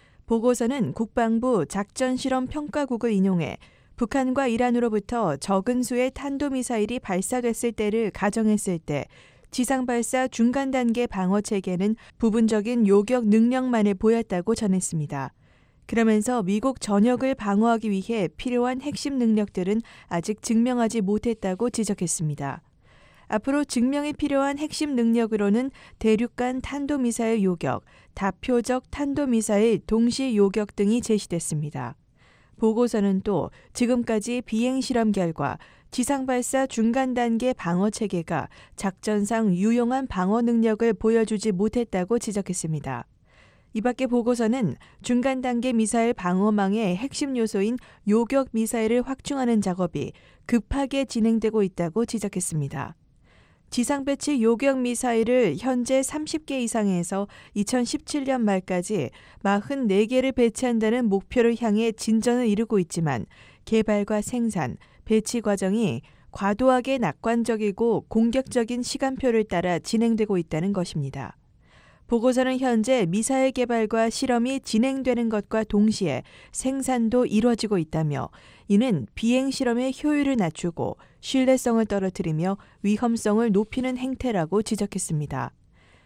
보고서는 국방부 작전실험평가국을 인용해 북한과 이란으로부터 적은 수의 탄도미사일이 발사됐을 때를 가정했을 때 지상발사 중간 단계 방어 체계는 부분적인 요격 능력만을 보였다고 전했습니다. 그러면서 미국 전역을 방어하기 위해 필요한 핵심 능력들은 아직 증명하지 못했다고 지적했습니다. 앞으로 증명이 필요한 핵심 능력으로는 대륙간 탄도미사일 요격, 다표적 탄도미사일 동시 요격 등이 제시됐습니다. 보고서는 또 지금까지 비행 실험 결과 지상발사 중간 단계 방어 체계가 작전상 유용한 방어 능력을 보여주지 못했다고 지적했습니다. 이 밖에 보고서는 중간 단계 미사일 방어망의 핵심 요소인 요격 미사일을 확충하는 작업이 급하게 진행되고 있다고 지적했습니다. 지상 배치 요격 미사일을 현재 삼십 개 이상에서 이천십칠 년 말까지 사십사 개를 배치한다는 목표를 향해 진전을 이루고 있지만 개발과 생산, 배치 과정이 과도하게 낙관적이고 공격적인 시간표를 따라 진행되고 있다는 것입니다. 보고서는 현재 미사일 개발과 실험이 진행되는 것과 동시에 생산도 이뤄지고 있다며 이는 비행 실험의 효율을 낮추고 신뢰성을 떨어뜨리며 위험성을 높이는 행태라고 지적했습니다.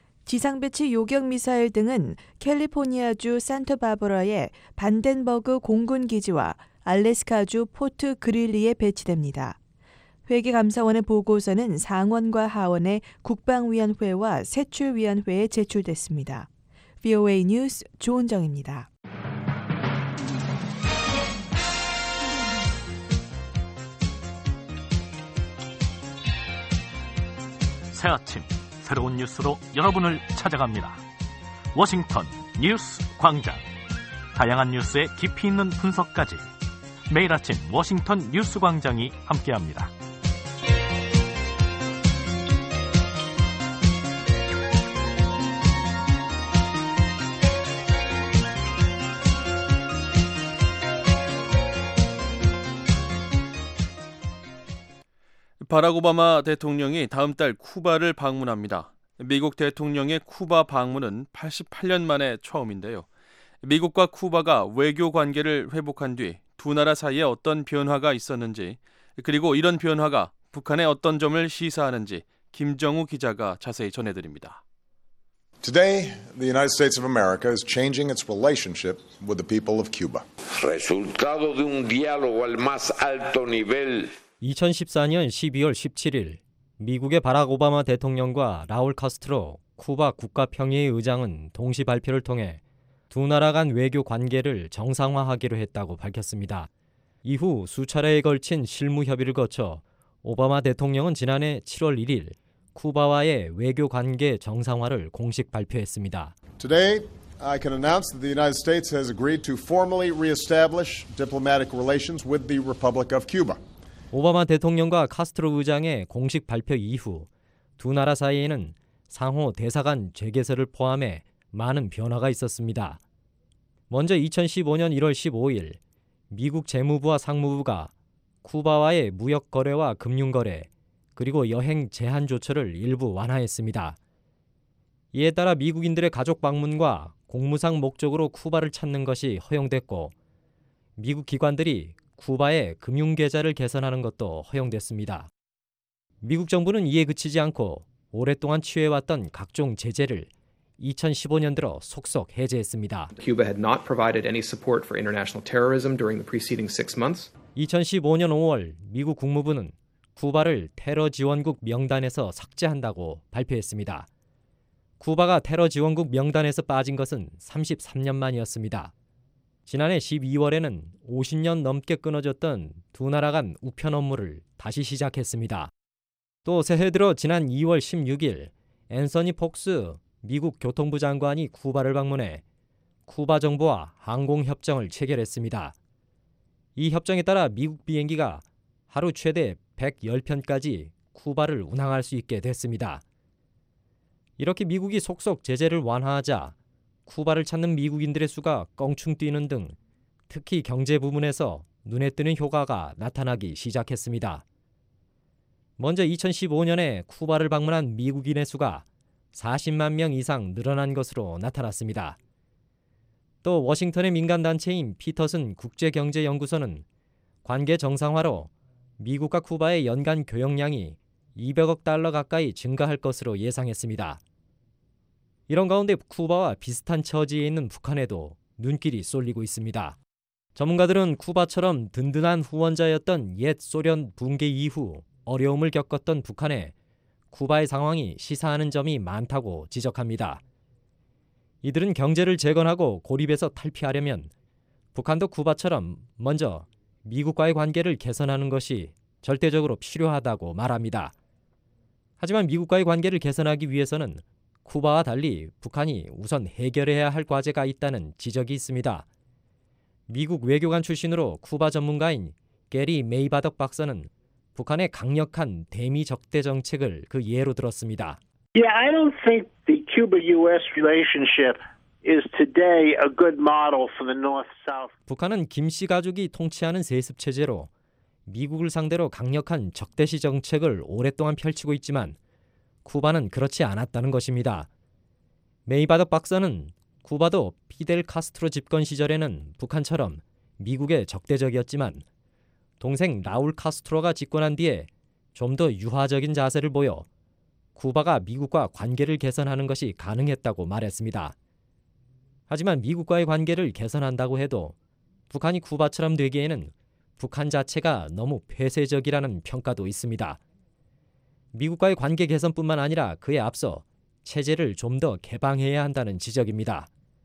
지상배치 요격 미사일 등은 캘리포니아주 산타바바라의 반덴버그 공군기지와 알래스카주 포트 그릴리에 배치됩니다. 회계감사원의 보고서는 상원과 하원의 국방위원회와 세출위원회에 제출됐습니다. 브이오에이 뉴스 조은정입니다. 새 아침 새로운 뉴스로 여러분을 찾아갑니다. 워싱턴 뉴스 광장. 다양한 뉴스의 깊이 있는 분석까지 매일 아침 워싱턴 뉴스 광장이 함께합니다. 바락 오바마 대통령이 다음 달 쿠바를 방문합니다. 미국 대통령의 쿠바 방문은 팔십팔 년 만에 처음인데요. 미국과 쿠바가 외교 관계를 회복한 뒤 두 나라 사이에 어떤 변화가 있었는지, 그리고 이런 변화가 북한의 어떤 점을 시사하는지 김정우 기자가 자세히 전해드립니다. Today, the United States of America is changing its relationship with the people of Cuba. Resultado de un diálogo al más alto nivel. 이천십사 년 십이월 십칠일 미국의 바락 오바마 대통령과 라울 카스트로 쿠바 국가평의회 의장은 동시 발표를 통해 두 나라 간 외교 관계를 정상화하기로 했다고 밝혔습니다. 이후 수차례에 걸친 실무 협의를 거쳐 오바마 대통령은 지난해 칠월 일일 쿠바와의 외교 관계 정상화를 공식 발표했습니다. Today, I can announce that the United States has agreed to formally reestablish diplomatic relations with the Republic of Cuba. 오바마 대통령과 카스트로 의장의 공식 발표 이후 두 나라 사이에는 상호 대사관 재개설을 포함해 많은 변화가 있었습니다. 먼저 이천십오년 일월 십오일 미국 재무부와 상무부가 쿠바와의 무역 거래와 금융 거래 그리고 여행 제한 조처를 일부 완화했습니다. 이에 따라 미국인들의 가족 방문과 공무상 목적으로 쿠바를 찾는 것이 허용됐고 미국 기관들이 쿠바의 금융 계좌를 개선하는 것도 허용됐습니다. 미국 정부는 이에 그치지 않고 오랫동안 취해왔던 각종 제재를 이천십오년 들어 속속 해제했습니다. Cuba had not provided any support for international terrorism during the preceding six months. 이천십오년 오월 미국 국무부는 쿠바를 테러 지원국 명단에서 삭제한다고 발표했습니다. 쿠바가 테러 지원국 명단에서 빠진 것은 삼십삼년 만이었습니다. 지난해 십이월에는 오십년 넘게 끊어졌던 두 나라 간 우편 업무를 다시 시작했습니다. 또 새해 들어 지난 이월 십육일 앤서니 폭스 미국 교통부 장관이 쿠바를 방문해 쿠바 정부와 항공협정을 체결했습니다. 이 협정에 따라 미국 비행기가 하루 최대 백십 편까지 쿠바를 운항할 수 있게 됐습니다. 이렇게 미국이 속속 제재를 완화하자 쿠바를 찾는 미국인들의 수가 껑충 뛰는 등 특히 경제 부문에서 눈에 띄는 효과가 나타나기 시작했습니다. 먼저 이천십오년에 쿠바를 방문한 미국인의 수가 사십만 명 이상 늘어난 것으로 나타났습니다. 또 워싱턴의 민간단체인 피터슨 국제경제연구소는 관계 정상화로 미국과 쿠바의 연간 교역량이 이백억 달러 가까이 증가할 것으로 예상했습니다. 이런 가운데 쿠바와 비슷한 처지에 있는 북한에도 눈길이 쏠리고 있습니다. 전문가들은 쿠바처럼 든든한 후원자였던 옛 소련 붕괴 이후 어려움을 겪었던 북한에 쿠바의 상황이 시사하는 점이 많다고 지적합니다. 이들은 경제를 재건하고 고립에서 탈피하려면 북한도 쿠바처럼 먼저 미국과의 관계를 개선하는 것이 절대적으로 필요하다고 말합니다. 하지만 미국과의 관계를 개선하기 위해서는 쿠바와 달리 북한이 우선 해결해야 할 과제가 있다는 지적이 있습니다. 미국 외교관 출신으로 쿠바 전문가인 게리 메이바덕 박사는 북한의 강력한 대미 적대 정책을 그 예로 들었습니다. Yeah, I don't think the Cuba-U S relationship is today a good model for the North-South. 북한은 김씨 가족이 통치하는 세습 체제로 미국을 상대로 강력한 적대시 정책을 오랫동안 펼치고 있지만 쿠바는 그렇지 않았다는 것입니다. 메이바덕 박사는 쿠바도 피델 카스트로 집권 시절에는 북한처럼 미국에 적대적이었지만 동생 라울 카스트로가 집권한 뒤에 좀 더 유화적인 자세를 보여 쿠바가 미국과 관계를 개선하는 것이 가능했다고 말했습니다. 하지만 미국과의 관계를 개선한다고 해도 북한이 쿠바처럼 되기에는 북한 자체가 너무 폐쇄적이라는 평가도 있습니다. 미국과의 관계 개선뿐만 아니라 그에 앞서 체제를 좀 더 개방해야 한다는 지적입니다.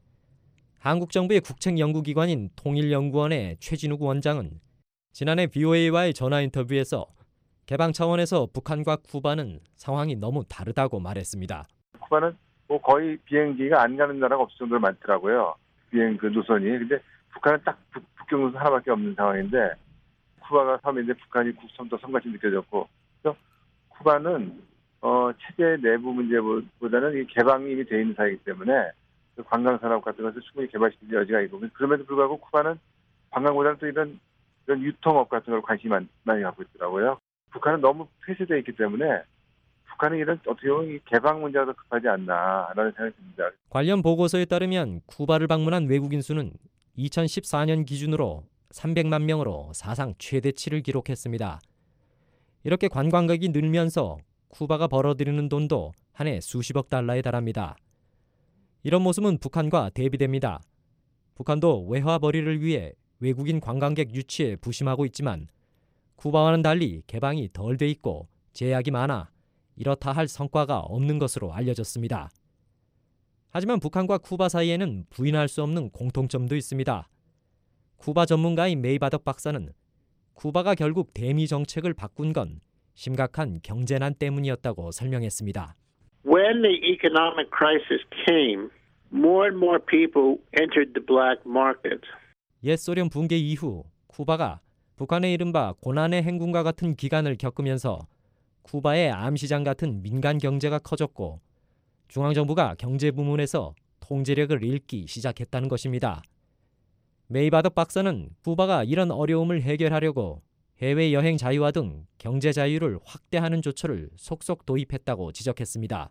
한국 정부의 국책연구기관인 통일연구원의 최진욱 원장은 지난해 브이오에이와의 전화 인터뷰에서 개방 차원에서 북한과 쿠바는 상황이 너무 다르다고 말했습니다. 쿠바는 뭐 거의 비행기가 안 가는 나라가 없을 정도로 많더라고요. 비행 그 노선이. 근데 북한은 딱 북, 북경 노선 하나밖에 없는 상황인데 쿠바가 섬인데 북한이 국섬도 섬같이 느껴졌고 그래서 쿠바는 어, 체제 내부 문제보다는 이 개방이 이미 돼 있는 사이이기 때문에 그 관광 산업 같은 것을 충분히 개발시킬 여지가 있고 그럼에도 불구하고 쿠바는 관광보다는 또 이런 이런 유통업 같은 걸 관심이 많이, 많이 갖고 있더라고요. 북한은 너무 폐쇄되어 있기 때문에 북한은 이런 어떻게 보면 개방 문제가 더 급하지 않나라는 생각이 듭니다. 관련 보고서에 따르면 쿠바를 방문한 외국인 수는 이천십사년 기준으로 삼백만 명으로 사상 최대치를 기록했습니다. 이렇게 관광객이 늘면서 쿠바가 벌어들이는 돈도 한 해 수십억 달러에 달합니다. 이런 모습은 북한과 대비됩니다. 북한도 외화 벌이를 위해 외국인 관광객 유치에 부심하고 있지만 쿠바와는 달리 개방이 덜 돼 있고 제약이 많아 이렇다 할 성과가 없는 것으로 알려졌습니다. 하지만 북한과 쿠바 사이에는 부인할 수 없는 공통점도 있습니다. 쿠바 전문가인 메이바덕 박사는 쿠바가 결국 대미 정책을 바꾼 건 심각한 경제난 때문이었다고 설명했습니다. When the economic crisis came, more and more people entered the black market. 옛 소련 붕괴 이후 쿠바가 북한의 이른바 고난의 행군과 같은 기간을 겪으면서 쿠바의 암시장 같은 민간 경제가 커졌고 중앙정부가 경제 부문에서 통제력을 잃기 시작했다는 것입니다. 메이바덕 박사는 쿠바가 이런 어려움을 해결하려고 해외여행 자유화 등 경제 자유를 확대하는 조처를 속속 도입했다고 지적했습니다.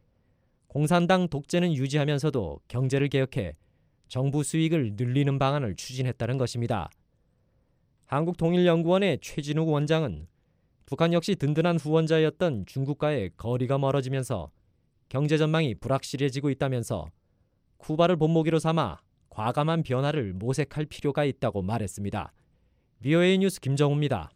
공산당 독재는 유지하면서도 경제를 개혁해 정부 수익을 늘리는 방안을 추진했다는 것입니다. 한국통일연구원의 최진욱 원장은 북한 역시 든든한 후원자였던 중국과의 거리가 멀어지면서 경제 전망이 불확실해지고 있다면서 쿠바를 본보기로 삼아 과감한 변화를 모색할 필요가 있다고 말했습니다. 브이오에이 뉴스 김정우입니다.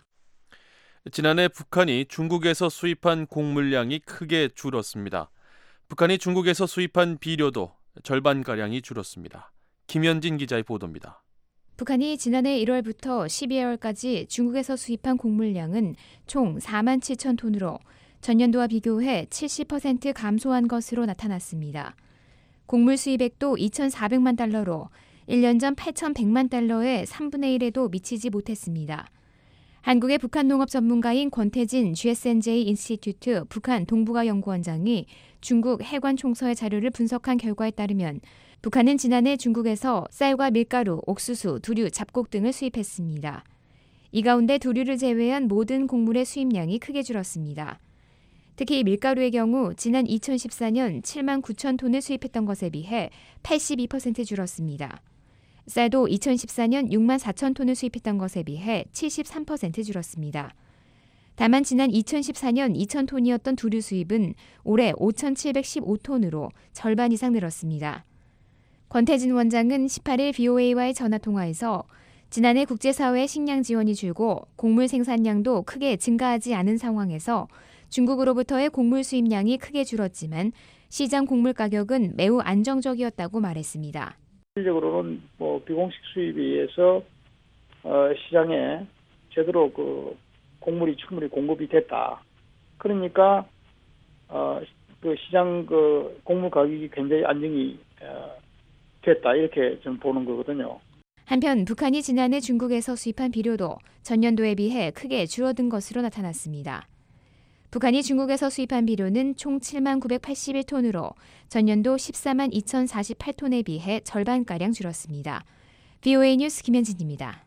지난해 북한이 중국에서 수입한 곡물량이 크게 줄었습니다. 북한이 중국에서 수입한 비료도 절반가량이 줄었습니다. 김현진 기자의 보도입니다. 북한이 지난해 일월부터 십이월까지 중국에서 수입한 곡물량은 총 사만 칠천 톤으로 전년도와 비교해 칠십 퍼센트 감소한 것으로 나타났습니다. 곡물 수입액도 이천사백만 달러로 일 년 전 팔천백만 달러의 삼분의 일에도 미치지 못했습니다. 한국의 북한 농업 전문가인 권태진 지에스엔제이 인스티튜트 북한 동북아 연구원장이 중국 해관 총서의 자료를 분석한 결과에 따르면 북한은 지난해 중국에서 쌀과 밀가루, 옥수수, 두류, 잡곡 등을 수입했습니다. 이 가운데 두류를 제외한 모든 곡물의 수입량이 크게 줄었습니다. 특히 밀가루의 경우 지난 이천십사 년 칠만 구천 톤을 수입했던 것에 비해 팔십이 퍼센트 줄었습니다. 쌀도 이천십사 년 육만 사천 톤을 수입했던 것에 비해 칠십삼 퍼센트 줄었습니다. 다만 지난 이천십사 년 이천 톤이었던 두류 수입은 올해 오천칠백십오 톤으로 절반 이상 늘었습니다. 권태진 원장은 십팔 일 브이오에이와의 전화통화에서 지난해 국제사회의 식량 지원이 줄고 곡물 생산량도 크게 증가하지 않은 상황에서 중국으로부터의 곡물 수입량이 크게 줄었지만 시장 곡물 가격은 매우 안정적이었다고 말했습니다. 실질적으로는 뭐 비공식 수입에 의해서 어, 시장에 제대로 그 곡물이 충분히 공급이 됐다. 그러니까 어, 그 시장 그 곡물 가격이 굉장히 안정이 어, 됐다 이렇게 좀 보는 거거든요. 한편 북한이 지난해 중국에서 수입한 비료도 전년도에 비해 크게 줄어든 것으로 나타났습니다. 북한이 중국에서 수입한 비료는 총 칠만 구백팔십일 톤으로 전년도 십사만 이천사십팔 톤에 비해 절반가량 줄었습니다. 브이오에이 뉴스 김현진입니다.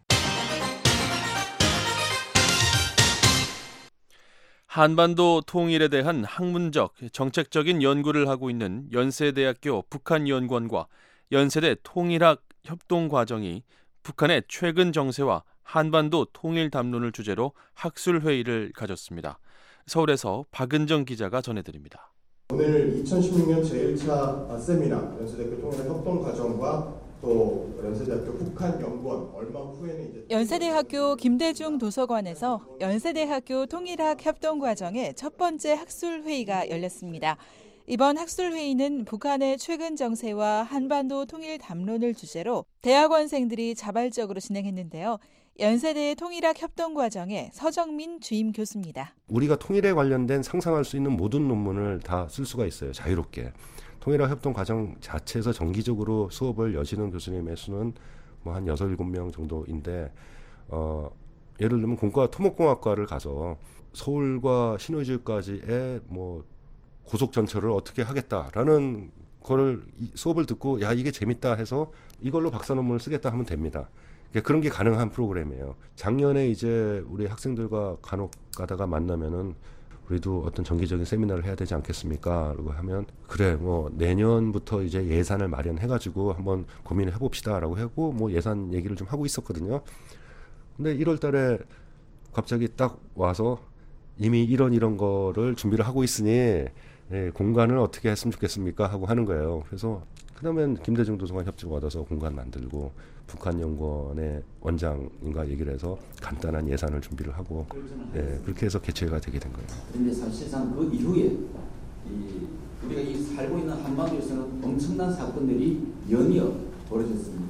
한반도 통일에 대한 학문적, 정책적인 연구를 하고 있는 연세대학교 북한연구원과 연세대 통일학 협동과정이 북한의 최근 정세와 한반도 통일 담론을 주제로 학술회의를 가졌습니다. 서울에서 박은정 기자가 전해드립니다. 오늘 이천십육 년 제일 차 세미나 연세대학교 통일학 협동과정과 또 연세대학교 북한연구원 얼마 후에는 이제 연세대학교 김대중 도서관에서 연세대학교 통일학 협동과정의 첫 번째 학술회의가 열렸습니다. 이번 학술회의는 북한의 최근 정세와 한반도 통일 담론을 주제로 대학원생들이 자발적으로 진행했는데요. 연세대 통일학 협동과정의 서정민 주임 교수입니다. 우리가 통일에 관련된 상상할 수 있는 모든 논문을 다 쓸 수가 있어요. 자유롭게. 통일학 협동과정 자체에서 정기적으로 수업을 여시는 교수님의 수는 뭐 한 여섯, 일곱 명 정도인데 어, 예를 들면 공과 토목공학과를 가서 서울과 신의주까지의 뭐 고속 전철을 어떻게 하겠다라는 거를 수업을 듣고 야 이게 재밌다 해서 이걸로 박사 논문을 쓰겠다 하면 됩니다. 그런 게 가능한 프로그램이에요. 작년에 이제 우리 학생들과 간혹 가다가 만나면은 우리도 어떤 정기적인 세미나를 해야 되지 않겠습니까? 라고 하면 그래 뭐 내년부터 이제 예산을 마련해가지고 한번 고민을 해봅시다라고 하고 뭐 예산 얘기를 좀 하고 있었거든요. 근데 일월 달에 갑자기 딱 와서 이미 이런 이런 거를 준비를 하고 있으니 예, 공간을 어떻게 했으면 좋겠습니까? 하고 하는 거예요. 그래서 그다음에 김대중 도서관 협조를 얻어서 공간 만들고 북한연구원의 원장님과 얘기를 해서 간단한 예산을 준비를 하고 예, 그렇게 해서 개최가 되게 된 거예요. 그런데 사실상 그 이후에 이 우리가 이 살고 있는 한반도에서는 엄청난 사건들이 연이어 벌어졌습니다.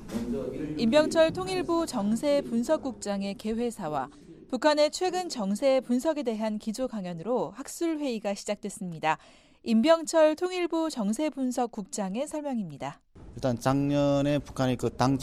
임병철 통일부 정세분석국장의 개회사와 북한의 최근 정세 분석에 대한 기조 강연으로 학술회의가 시작됐습니다. 임병철 통일부 정세분석국장의 설명입니다. 일단 작년에 북한이 그 당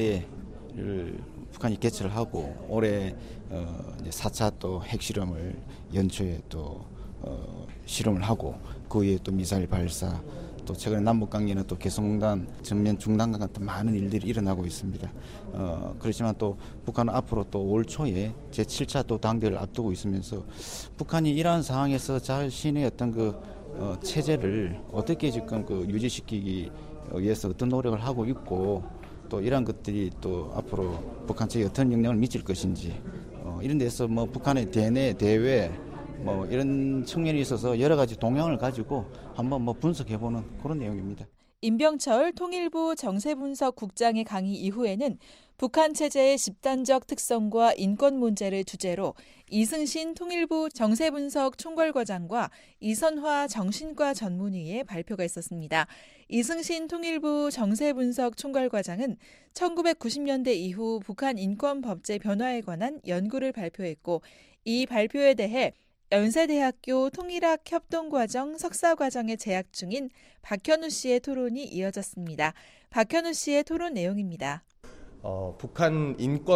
창건대회를 북한이 개최를 하고 올해 어 이제 사 차 또 핵실험을 연초에 또 어 실험을 하고 그 위에 또 미사일 발사 또 최근에 남북관계는 또 개성공단 전면 중단과 같은 많은 일들이 일어나고 있습니다. 어 그렇지만 또 북한은 앞으로 또 올 초에 제칠 차 또 당대회를 앞두고 있으면서 북한이 이러한 상황에서 자신의 어떤 그 어, 체제를 어떻게 지금 그 유지시키기 위해서 어떤 노력을 하고 있고 또 이러한 것들이 또 앞으로 북한 측에 어떤 영향을 미칠 것인지 어, 이런 데서 뭐 북한의 대내 대외 뭐 이런 측면이 있어서 여러 가지 동향을 가지고 한번 뭐 분석해보는 그런 내용입니다. 임병철 통일부 정세분석국장의 강의 이후에는 북한 체제의 집단적 특성과 인권 문제를 주제로 이승신 통일부 정세분석 총괄과장과 이선화 정신과 전문의의 발표가 있었습니다. 이승신 통일부 정세분석 총괄과장은 천구백구십 년대 이후 북한 인권법제 변화에 관한 연구를 발표했고 이 발표에 대해 연세대학교 통일학협동과정 석사과정에 재학 중인 박현우 씨의 토론이 이어졌습니다. 박현우 씨의 토론 내용입니다. 어, 북한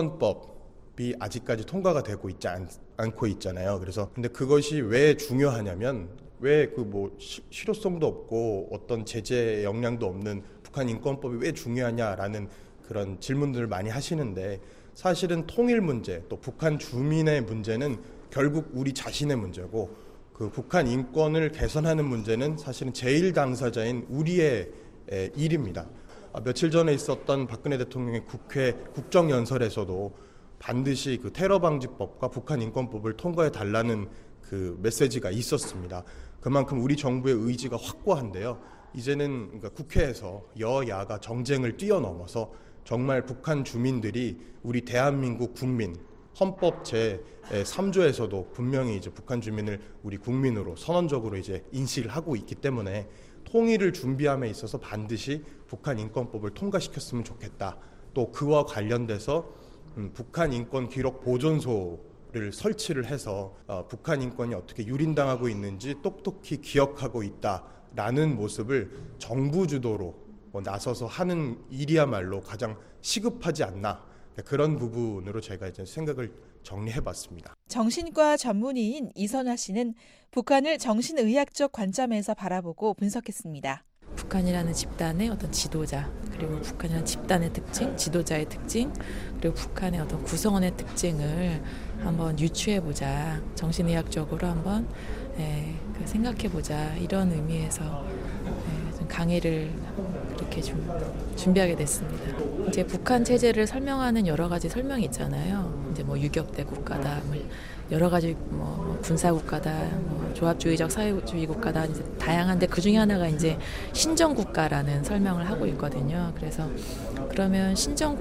인권법이 아직까지 통과가 되고 있지 않, 않고 있잖아요. 그래서 근데 그것이 왜 중요하냐면 왜 그 뭐 실효성도 없고 어떤 제재 역량도 없는 북한 인권법이 왜 중요하냐라는 그런 질문들을 많이 하시는데 사실은 통일 문제 또 북한 주민의 문제는 결국 우리 자신의 문제고 그 북한 인권을 개선하는 문제는 사실은 제일 당사자인 우리의 에, 일입니다. 아, 며칠 전에 있었던 박근혜 대통령의 국회 국정연설에서도 반드시 그 테러 방지법과 북한 인권법을 통과해 달라는 그 메시지가 있었습니다. 그만큼 우리 정부의 의지가 확고한데요. 이제는 그러니까 국회에서 여야가 정쟁을 뛰어넘어서 정말 북한 주민들이 우리 대한민국 국민 헌법 제삼 조에서도 분명히 이제 북한 주민을 우리 국민으로 선언적으로 이제 인식을 하고 있기 때문에 통일을 준비함에 있어서 반드시 북한 인권법을 통과시켰으면 좋겠다. 또 그와 관련돼서 음, 북한 인권 기록 보존소를 설치를 해서 어, 북한 인권이 어떻게 유린당하고 있는지 똑똑히 기억하고 있다라는 모습을 정부 주도로 뭐 나서서 하는 일이야말로 가장 시급하지 않나. 그런 부분으로 제가 이제 생각을 정리해봤습니다. 정신과 전문의인 이선화 씨는 북한을 정신의학적 관점에서 바라보고 분석했습니다. 북한이라는 집단의 어떤 지도자, 그리고 북한이라는 집단의 특징, 지도자의 특징, 그리고 북한의 어떤 구성원의 특징을 한번 유추해보자, 정신의학적으로 한번 예, 그 생각해보자 이런 의미에서 예, 좀 강의를 그렇게 좀 준비하게 됐습니다. 이제 북한 체제를 설명하는 여러 가지 설명이 있잖아요. 이제 뭐 유격대 국가다, 뭐 여러 가지 뭐 군사 국가다, 뭐 조합주의적 사회주의 국가다, 이제 다양한데 그 중에 하나가 이제 신정 국가라는 설명을 하고 있거든요. 그래서 그러면 신정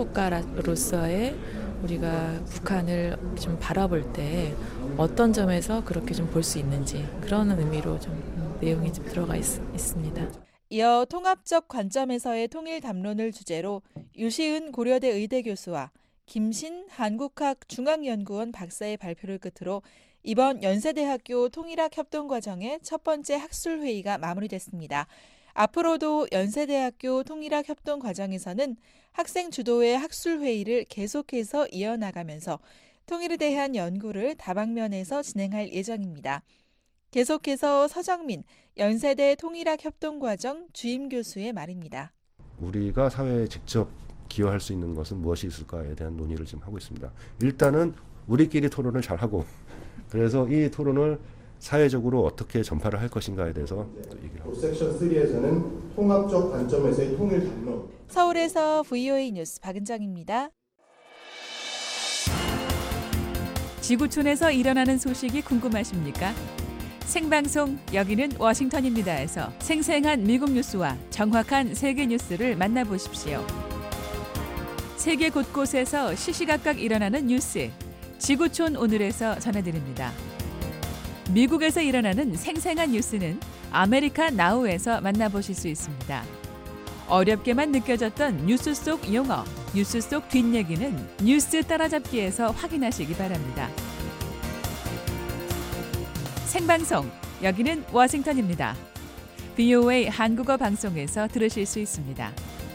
국가로서의 우리가 북한을 좀 바라볼 때 어떤 점에서 그렇게 좀 볼 수 있는지 그런 의미로 좀 내용이 좀 들어가 있, 있습니다. 이어 통합적 관점에서의 통일 담론을 주제로 유시은 고려대 의대 교수와 김신 한국학 중앙연구원 박사의 발표를 끝으로 이번 연세대학교 통일학협동과정의 첫 번째 학술회의가 마무리됐습니다. 앞으로도 연세대학교 통일학협동과정에서는 학생 주도의 학술회의를 계속해서 이어나가면서 통일에 대한 연구를 다방면에서 진행할 예정입니다. 계속해서 서정민 연세대 통일학협동과정 주임 교수의 말입니다. 우리가 사회에 직접 기여할 수 있는 것은 무엇이 있을까에 대한 논의를 지금 하고 있습니다. 일단은 우리끼리 토론을 잘 하고 그래서 이 토론을 사회적으로 어떻게 전파를 할 것인가에 대해서 또 얘기를 하고 있습니다. 섹션 삼에서는 통합적 관점에서의 통일 담론. 서울에서 브이오에이 뉴스 박은정입니다. 지구촌에서 일어나는 소식이 궁금하십니까? 생방송 여기는 워싱턴입니다에서 생생한 미국 뉴스와 정확한 세계 뉴스를 만나보십시오. 세계 곳곳에서 시시각각 일어나는 뉴스, 지구촌 오늘에서 전해드립니다. 미국에서 일어나는 생생한 뉴스는 아메리카 나우에서 만나보실 수 있습니다. 어렵게만 느껴졌던 뉴스 속 용어, 뉴스 속 뒷얘기는 뉴스 따라잡기에서 확인하시기 바랍니다. 생방송, 여기는 워싱턴입니다. 브이오에이 한국어 방송에서 들으실 수 있습니다.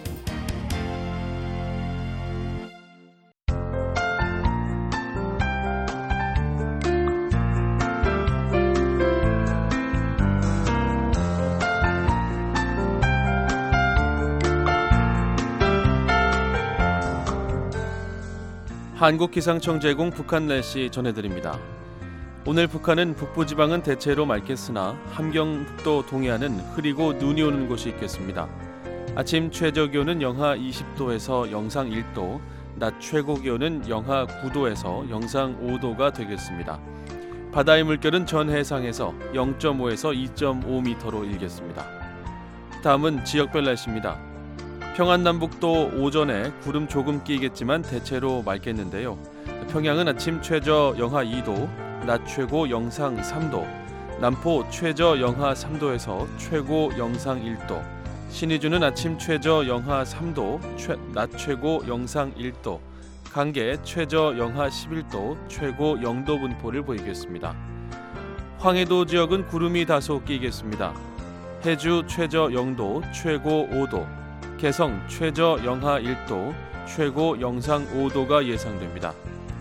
한국기상청 제공 북한 날씨 전해드립니다. 오늘 북한은 북부지방은 대체로 맑겠으나 함경북도 동해안은 흐리고 눈이 오는 곳이 있겠습니다. 아침 최저기온은 영하 이십 도에서 영상 일 도, 낮 최고기온은 영하 구 도에서 영상 오 도가 되겠습니다. 바다의 물결은 전 해상에서 영 점 오에서 이 점 오 미터로 일겠습니다. 다음은 지역별 날씨입니다. 평안남북도 오전에 구름 조금 끼겠지만 대체로 맑겠는데요. 평양은 아침 최저 영하 이 도, 낮 최고 영상 삼 도, 남포 최저 영하 삼 도에서 최고 영상 일 도, 신의주는 아침 최저 영하 삼 도, 최, 낮 최고 영상 일 도, 강계 최저 영하 십일 도, 최고 영 도 분포를 보이겠습니다. 황해도 지역은 구름이 다소 끼겠습니다. 해주 최저 영 도, 최고 오 도, 개성 최저 영하 일 도, 최고 영상 오 도가 예상됩니다.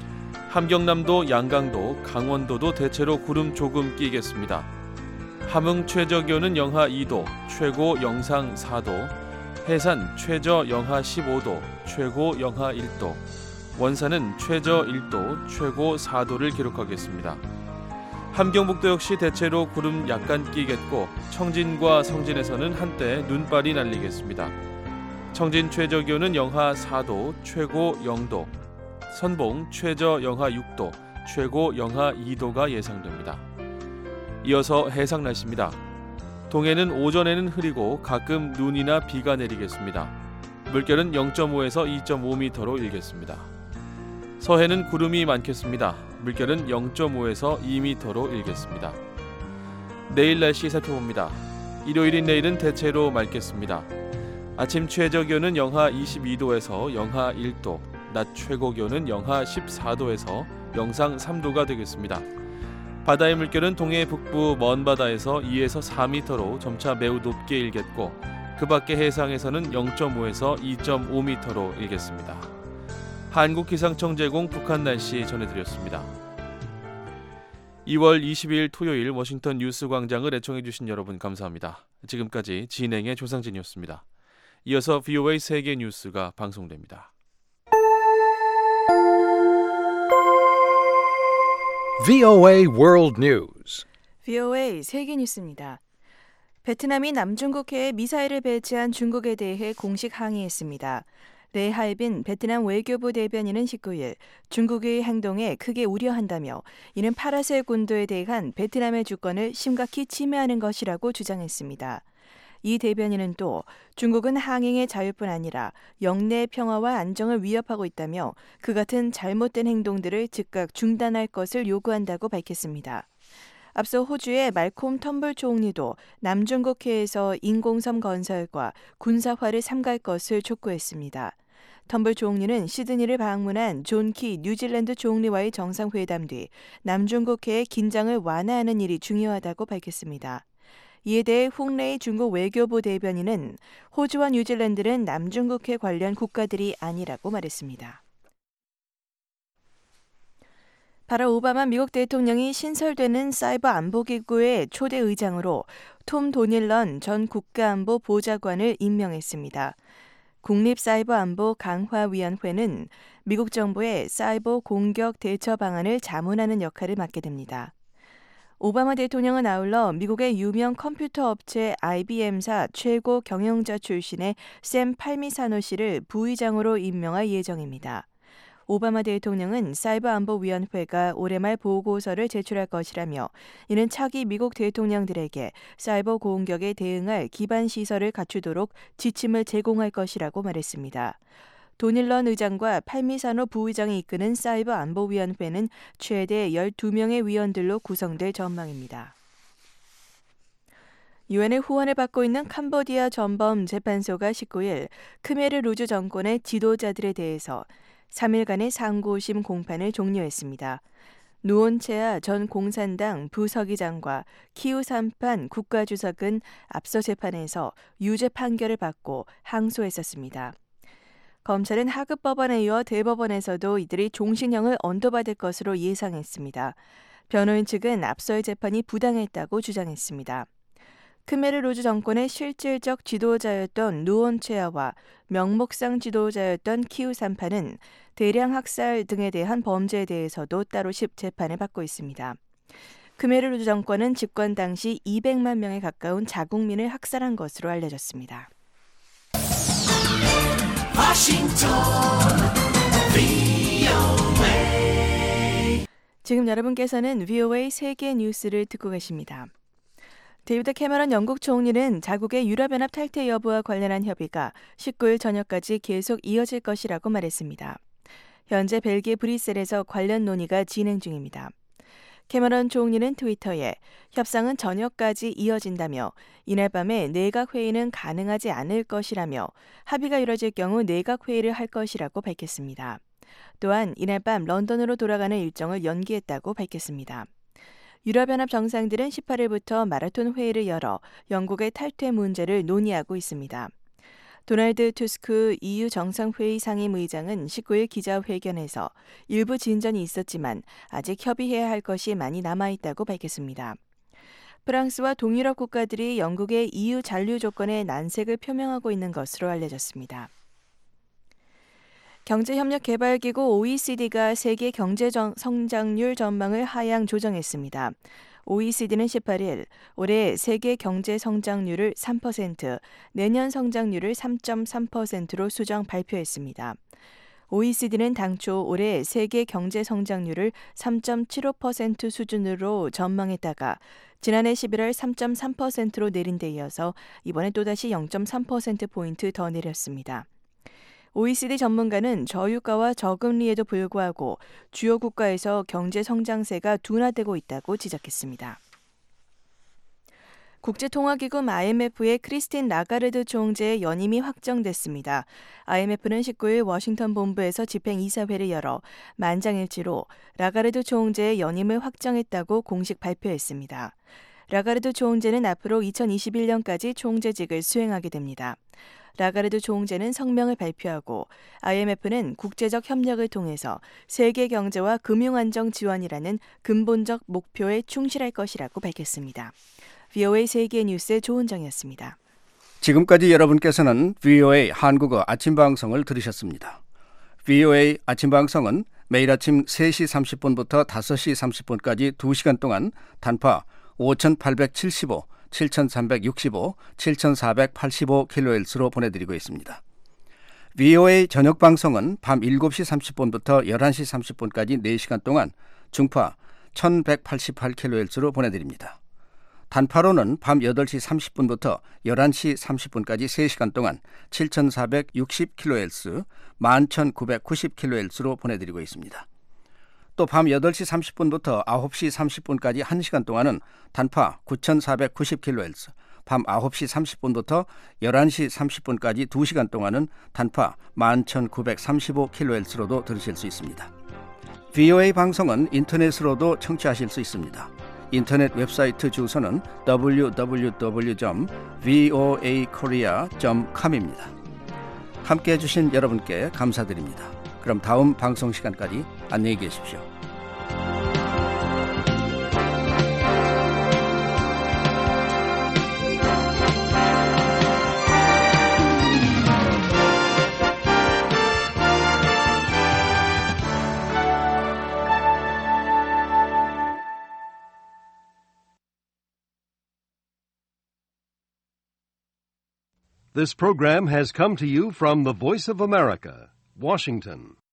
함경남도, 양강도, 강원도도 대체로 구름 조금 끼겠습니다. 함흥 최저기온은 영하 이 도, 최고 영상 사 도, 해산 최저 영하 십오 도, 최고 영하 일 도, 원산은 최저 일 도, 최고 사 도를 기록하겠습니다. 함경북도 역시 대체로 구름 약간 끼겠고 청진과 성진에서는 한때 눈발이 날리겠습니다. 청진 최저기온은 영하 사 도, 최고 영 도, 선봉 최저 영하 육 도, 최고 영하 이 도가 예상됩니다. 이어서 해상 날씨입니다. 동해는 오전에는 흐리고 가끔 눈이나 비가 내리겠습니다. 물결은 영 점 오에서 이 점 오 미터로 일겠습니다. 서해는 구름이 많겠습니다. 물결은 영 점 오에서 이 미터로 일겠습니다. 내일 날씨 살펴봅니다. 일요일인 내일은 대체로 맑겠습니다. 아침 최저기온은 영하 이십이 도에서 영하 일 도, 낮 최고기온은 영하 십사 도에서 영상 삼 도가 되겠습니다. 바다의 물결은 동해 북부 먼 바다에서 이에서 사 미터로 점차 매우 높게 일겠고 그 밖의 해상에서는 영 점 오에서 이 점 오 미터로 일겠습니다. 한국기상청 제공 북한 날씨 전해드렸습니다. 이월 이십이일 토요일 워싱턴 뉴스 광장을 애청해주신 여러분 감사합니다. 지금까지 진행의 조상진이었습니다. 이어서 브이오에이 세계 뉴스가 방송됩니다. 브이오에이 World News. 브이오에이 세계 뉴스입니다. 베트남이 남중국해에 미사일을 배치한 중국에 대해 공식 항의했습니다. 레 하이빈 베트남 외교부 대변인은 십구일 중국의 행동에 크게 우려한다며 이는 파라셀 군도에 대한 베트남의 주권을 심각히 침해하는 것이라고 주장했습니다. 이 대변인은 또 중국은 항행의 자유뿐 아니라 영내 평화와 안정을 위협하고 있다며 그 같은 잘못된 행동들을 즉각 중단할 것을 요구한다고 밝혔습니다. 앞서 호주의 말콤 텀블 총리도 남중국해에서 인공섬 건설과 군사화를 삼갈 것을 촉구했습니다. 텀블 총리는 시드니를 방문한 존 키 뉴질랜드 총리와의 정상회담 뒤 남중국해의 긴장을 완화하는 일이 중요하다고 밝혔습니다. 이에 대해 홍레이 중국 외교부 대변인은 호주와 뉴질랜드는 남중국해 관련 국가들이 아니라고 말했습니다. 바락 오바마 미국 대통령이 신설되는 사이버 안보기구의 초대 의장으로 톰 도닐런 전 국가안보 보좌관을 임명했습니다. 국립사이버안보 강화위원회는 미국 정부의 사이버 공격 대처 방안을 자문하는 역할을 맡게 됩니다. 오바마 대통령은 아울러 미국의 유명 컴퓨터 업체 아이비엠사 최고 경영자 출신의 샘 팔미사노 씨를 부의장으로 임명할 예정입니다. 오바마 대통령은 사이버안보위원회가 올해 말 보고서를 제출할 것이라며 이는 차기 미국 대통령들에게 사이버 공격에 대응할 기반 시설을 갖추도록 지침을 제공할 것이라고 말했습니다. 도닐런 의장과 팔미사노 부의장이 이끄는 사이버안보위원회는 최대 열두 명의 위원들로 구성될 전망입니다. 유엔의 후원을 받고 있는 캄보디아 전범 재판소가 십구 일 크메르 루즈 정권의 지도자들에 대해서 삼 일간의 상고심 공판을 종료했습니다. 누온체아 전 공산당 부서기장과 키우 삼판 국가주석은 앞서 재판에서 유죄 판결을 받고 항소했었습니다. 검찰은 하급 법원에 이어 대법원에서도 이들이 종신형을 언도받을 것으로 예상했습니다. 변호인 측은 앞서의 재판이 부당했다고 주장했습니다. 크메르 루즈 정권의 실질적 지도자였던 누온체아와 명목상 지도자였던 키우 삼판은 대량 학살 등에 대한 범죄에 대해서도 따로 재판을 받고 있습니다. 크메르 루즈 정권은 집권 당시 이백만 명에 가까운 자국민을 학살한 것으로 알려졌습니다. 워싱턴 브이오에이 지금 여러분께서는 브이오에이 세계 뉴스를 듣고 계십니다. 데이비드 캐머런 영국 총리는 자국의 유럽연합 탈퇴 여부와 관련한 협의가 십구 일 저녁까지 계속 이어질 것이라고 말했습니다. 현재 벨기에 브뤼셀에서 관련 논의가 진행 중입니다. 캐머런 총리는 트위터에 협상은 저녁까지 이어진다며 이날 밤에 내각회의는 가능하지 않을 것이라며 합의가 이뤄질 경우 내각회의를 할 것이라고 밝혔습니다. 또한 이날 밤 런던으로 돌아가는 일정을 연기했다고 밝혔습니다. 유럽연합 정상들은 십팔 일부터 마라톤 회의를 열어 영국의 탈퇴 문제를 논의하고 있습니다. 도널드 투스크 이유 정상회의 상임의장은 십구 일 기자회견에서 일부 진전이 있었지만 아직 협의해야 할 것이 많이 남아있다고 밝혔습니다. 프랑스와 동유럽 국가들이 영국의 이유 잔류 조건에 난색을 표명하고 있는 것으로 알려졌습니다. 경제협력개발기구 오이시디가 세계 경제 성장률 전망을 하향 조정했습니다. 오이시디는 십팔 일 올해 세계 경제 성장률을 삼 퍼센트, 내년 성장률을 삼 점 삼 퍼센트로 수정 발표했습니다. 오이시디는 당초 올해 세계 경제 성장률을 삼 점 칠오 퍼센트 수준으로 전망했다가 지난해 십일월 삼 점 삼 퍼센트로 내린 데 이어서 이번에 또다시 영 점 삼 퍼센트포인트 더 내렸습니다. 오이시디 전문가는 저유가와 저금리에도 불구하고 주요 국가에서 경제 성장세가 둔화되고 있다고 지적했습니다. 국제통화기금 아이엠에프의 크리스틴 라가르드 총재의 연임이 확정됐습니다. 아이엠에프는 십구 일 워싱턴 본부에서 집행이사회를 열어 만장일치로 라가르드 총재의 연임을 확정했다고 공식 발표했습니다. 라가르드 총재는 앞으로 이천이십일 년까지 총재직을 수행하게 됩니다. 라가르드 총재는 성명을 발표하고 아이엠에프는 국제적 협력을 통해서 세계 경제와 금융 안정 지원이라는 근본적 목표에 충실할 것이라고 밝혔습니다. 브이오에이 세계 뉴스 조은정이었습니다. 지금까지 여러분께서는 브이오에이 한국어 아침 방송을 들으셨습니다. 브이오에이 아침 방송은 매일 아침 세 시 삼십 분부터 다섯 시 삼십 분까지 두 시간 동안 단파 오천팔백칠십오, 칠천삼백육십오, 칠천사백팔십오 킬로헤르츠로 보내드리고 있습니다. 브이오에이 저녁 방송은 밤 일곱 시 삼십 분부터 열한 시 삼십 분까지 네 시간 동안 중파 천백팔십팔 킬로헤르츠로 보내드립니다. 단파로는 밤 여덟 시 삼십 분부터 열한 시 삼십 분까지 세 시간 동안 칠천사백육십 킬로헤르츠, 만 천구백구십 킬로헤르츠로 보내드리고 있습니다. 또 밤 여덟 시 삼십 분부터 아홉 시 삼십 분까지 한 시간 동안은 단파 구천사백구십 킬로헤르츠, 밤 아홉 시 삼십 분부터 열한 시 삼십 분까지 두 시간 동안은 단파 만 천구백삼십오 킬로헤르츠로도 들으실 수 있습니다. 브이오에이 방송은 인터넷으로도 청취하실 수 있습니다. 인터넷 웹사이트 주소는 더블유 더블유 더블유 점 브이오에이 코리아 점 컴입니다. 함께해 주신 여러분께 감사드립니다. 그럼 다음 방송 시간까지 안녕히 계십시오. This program has come to you from the Voice of America, Washington.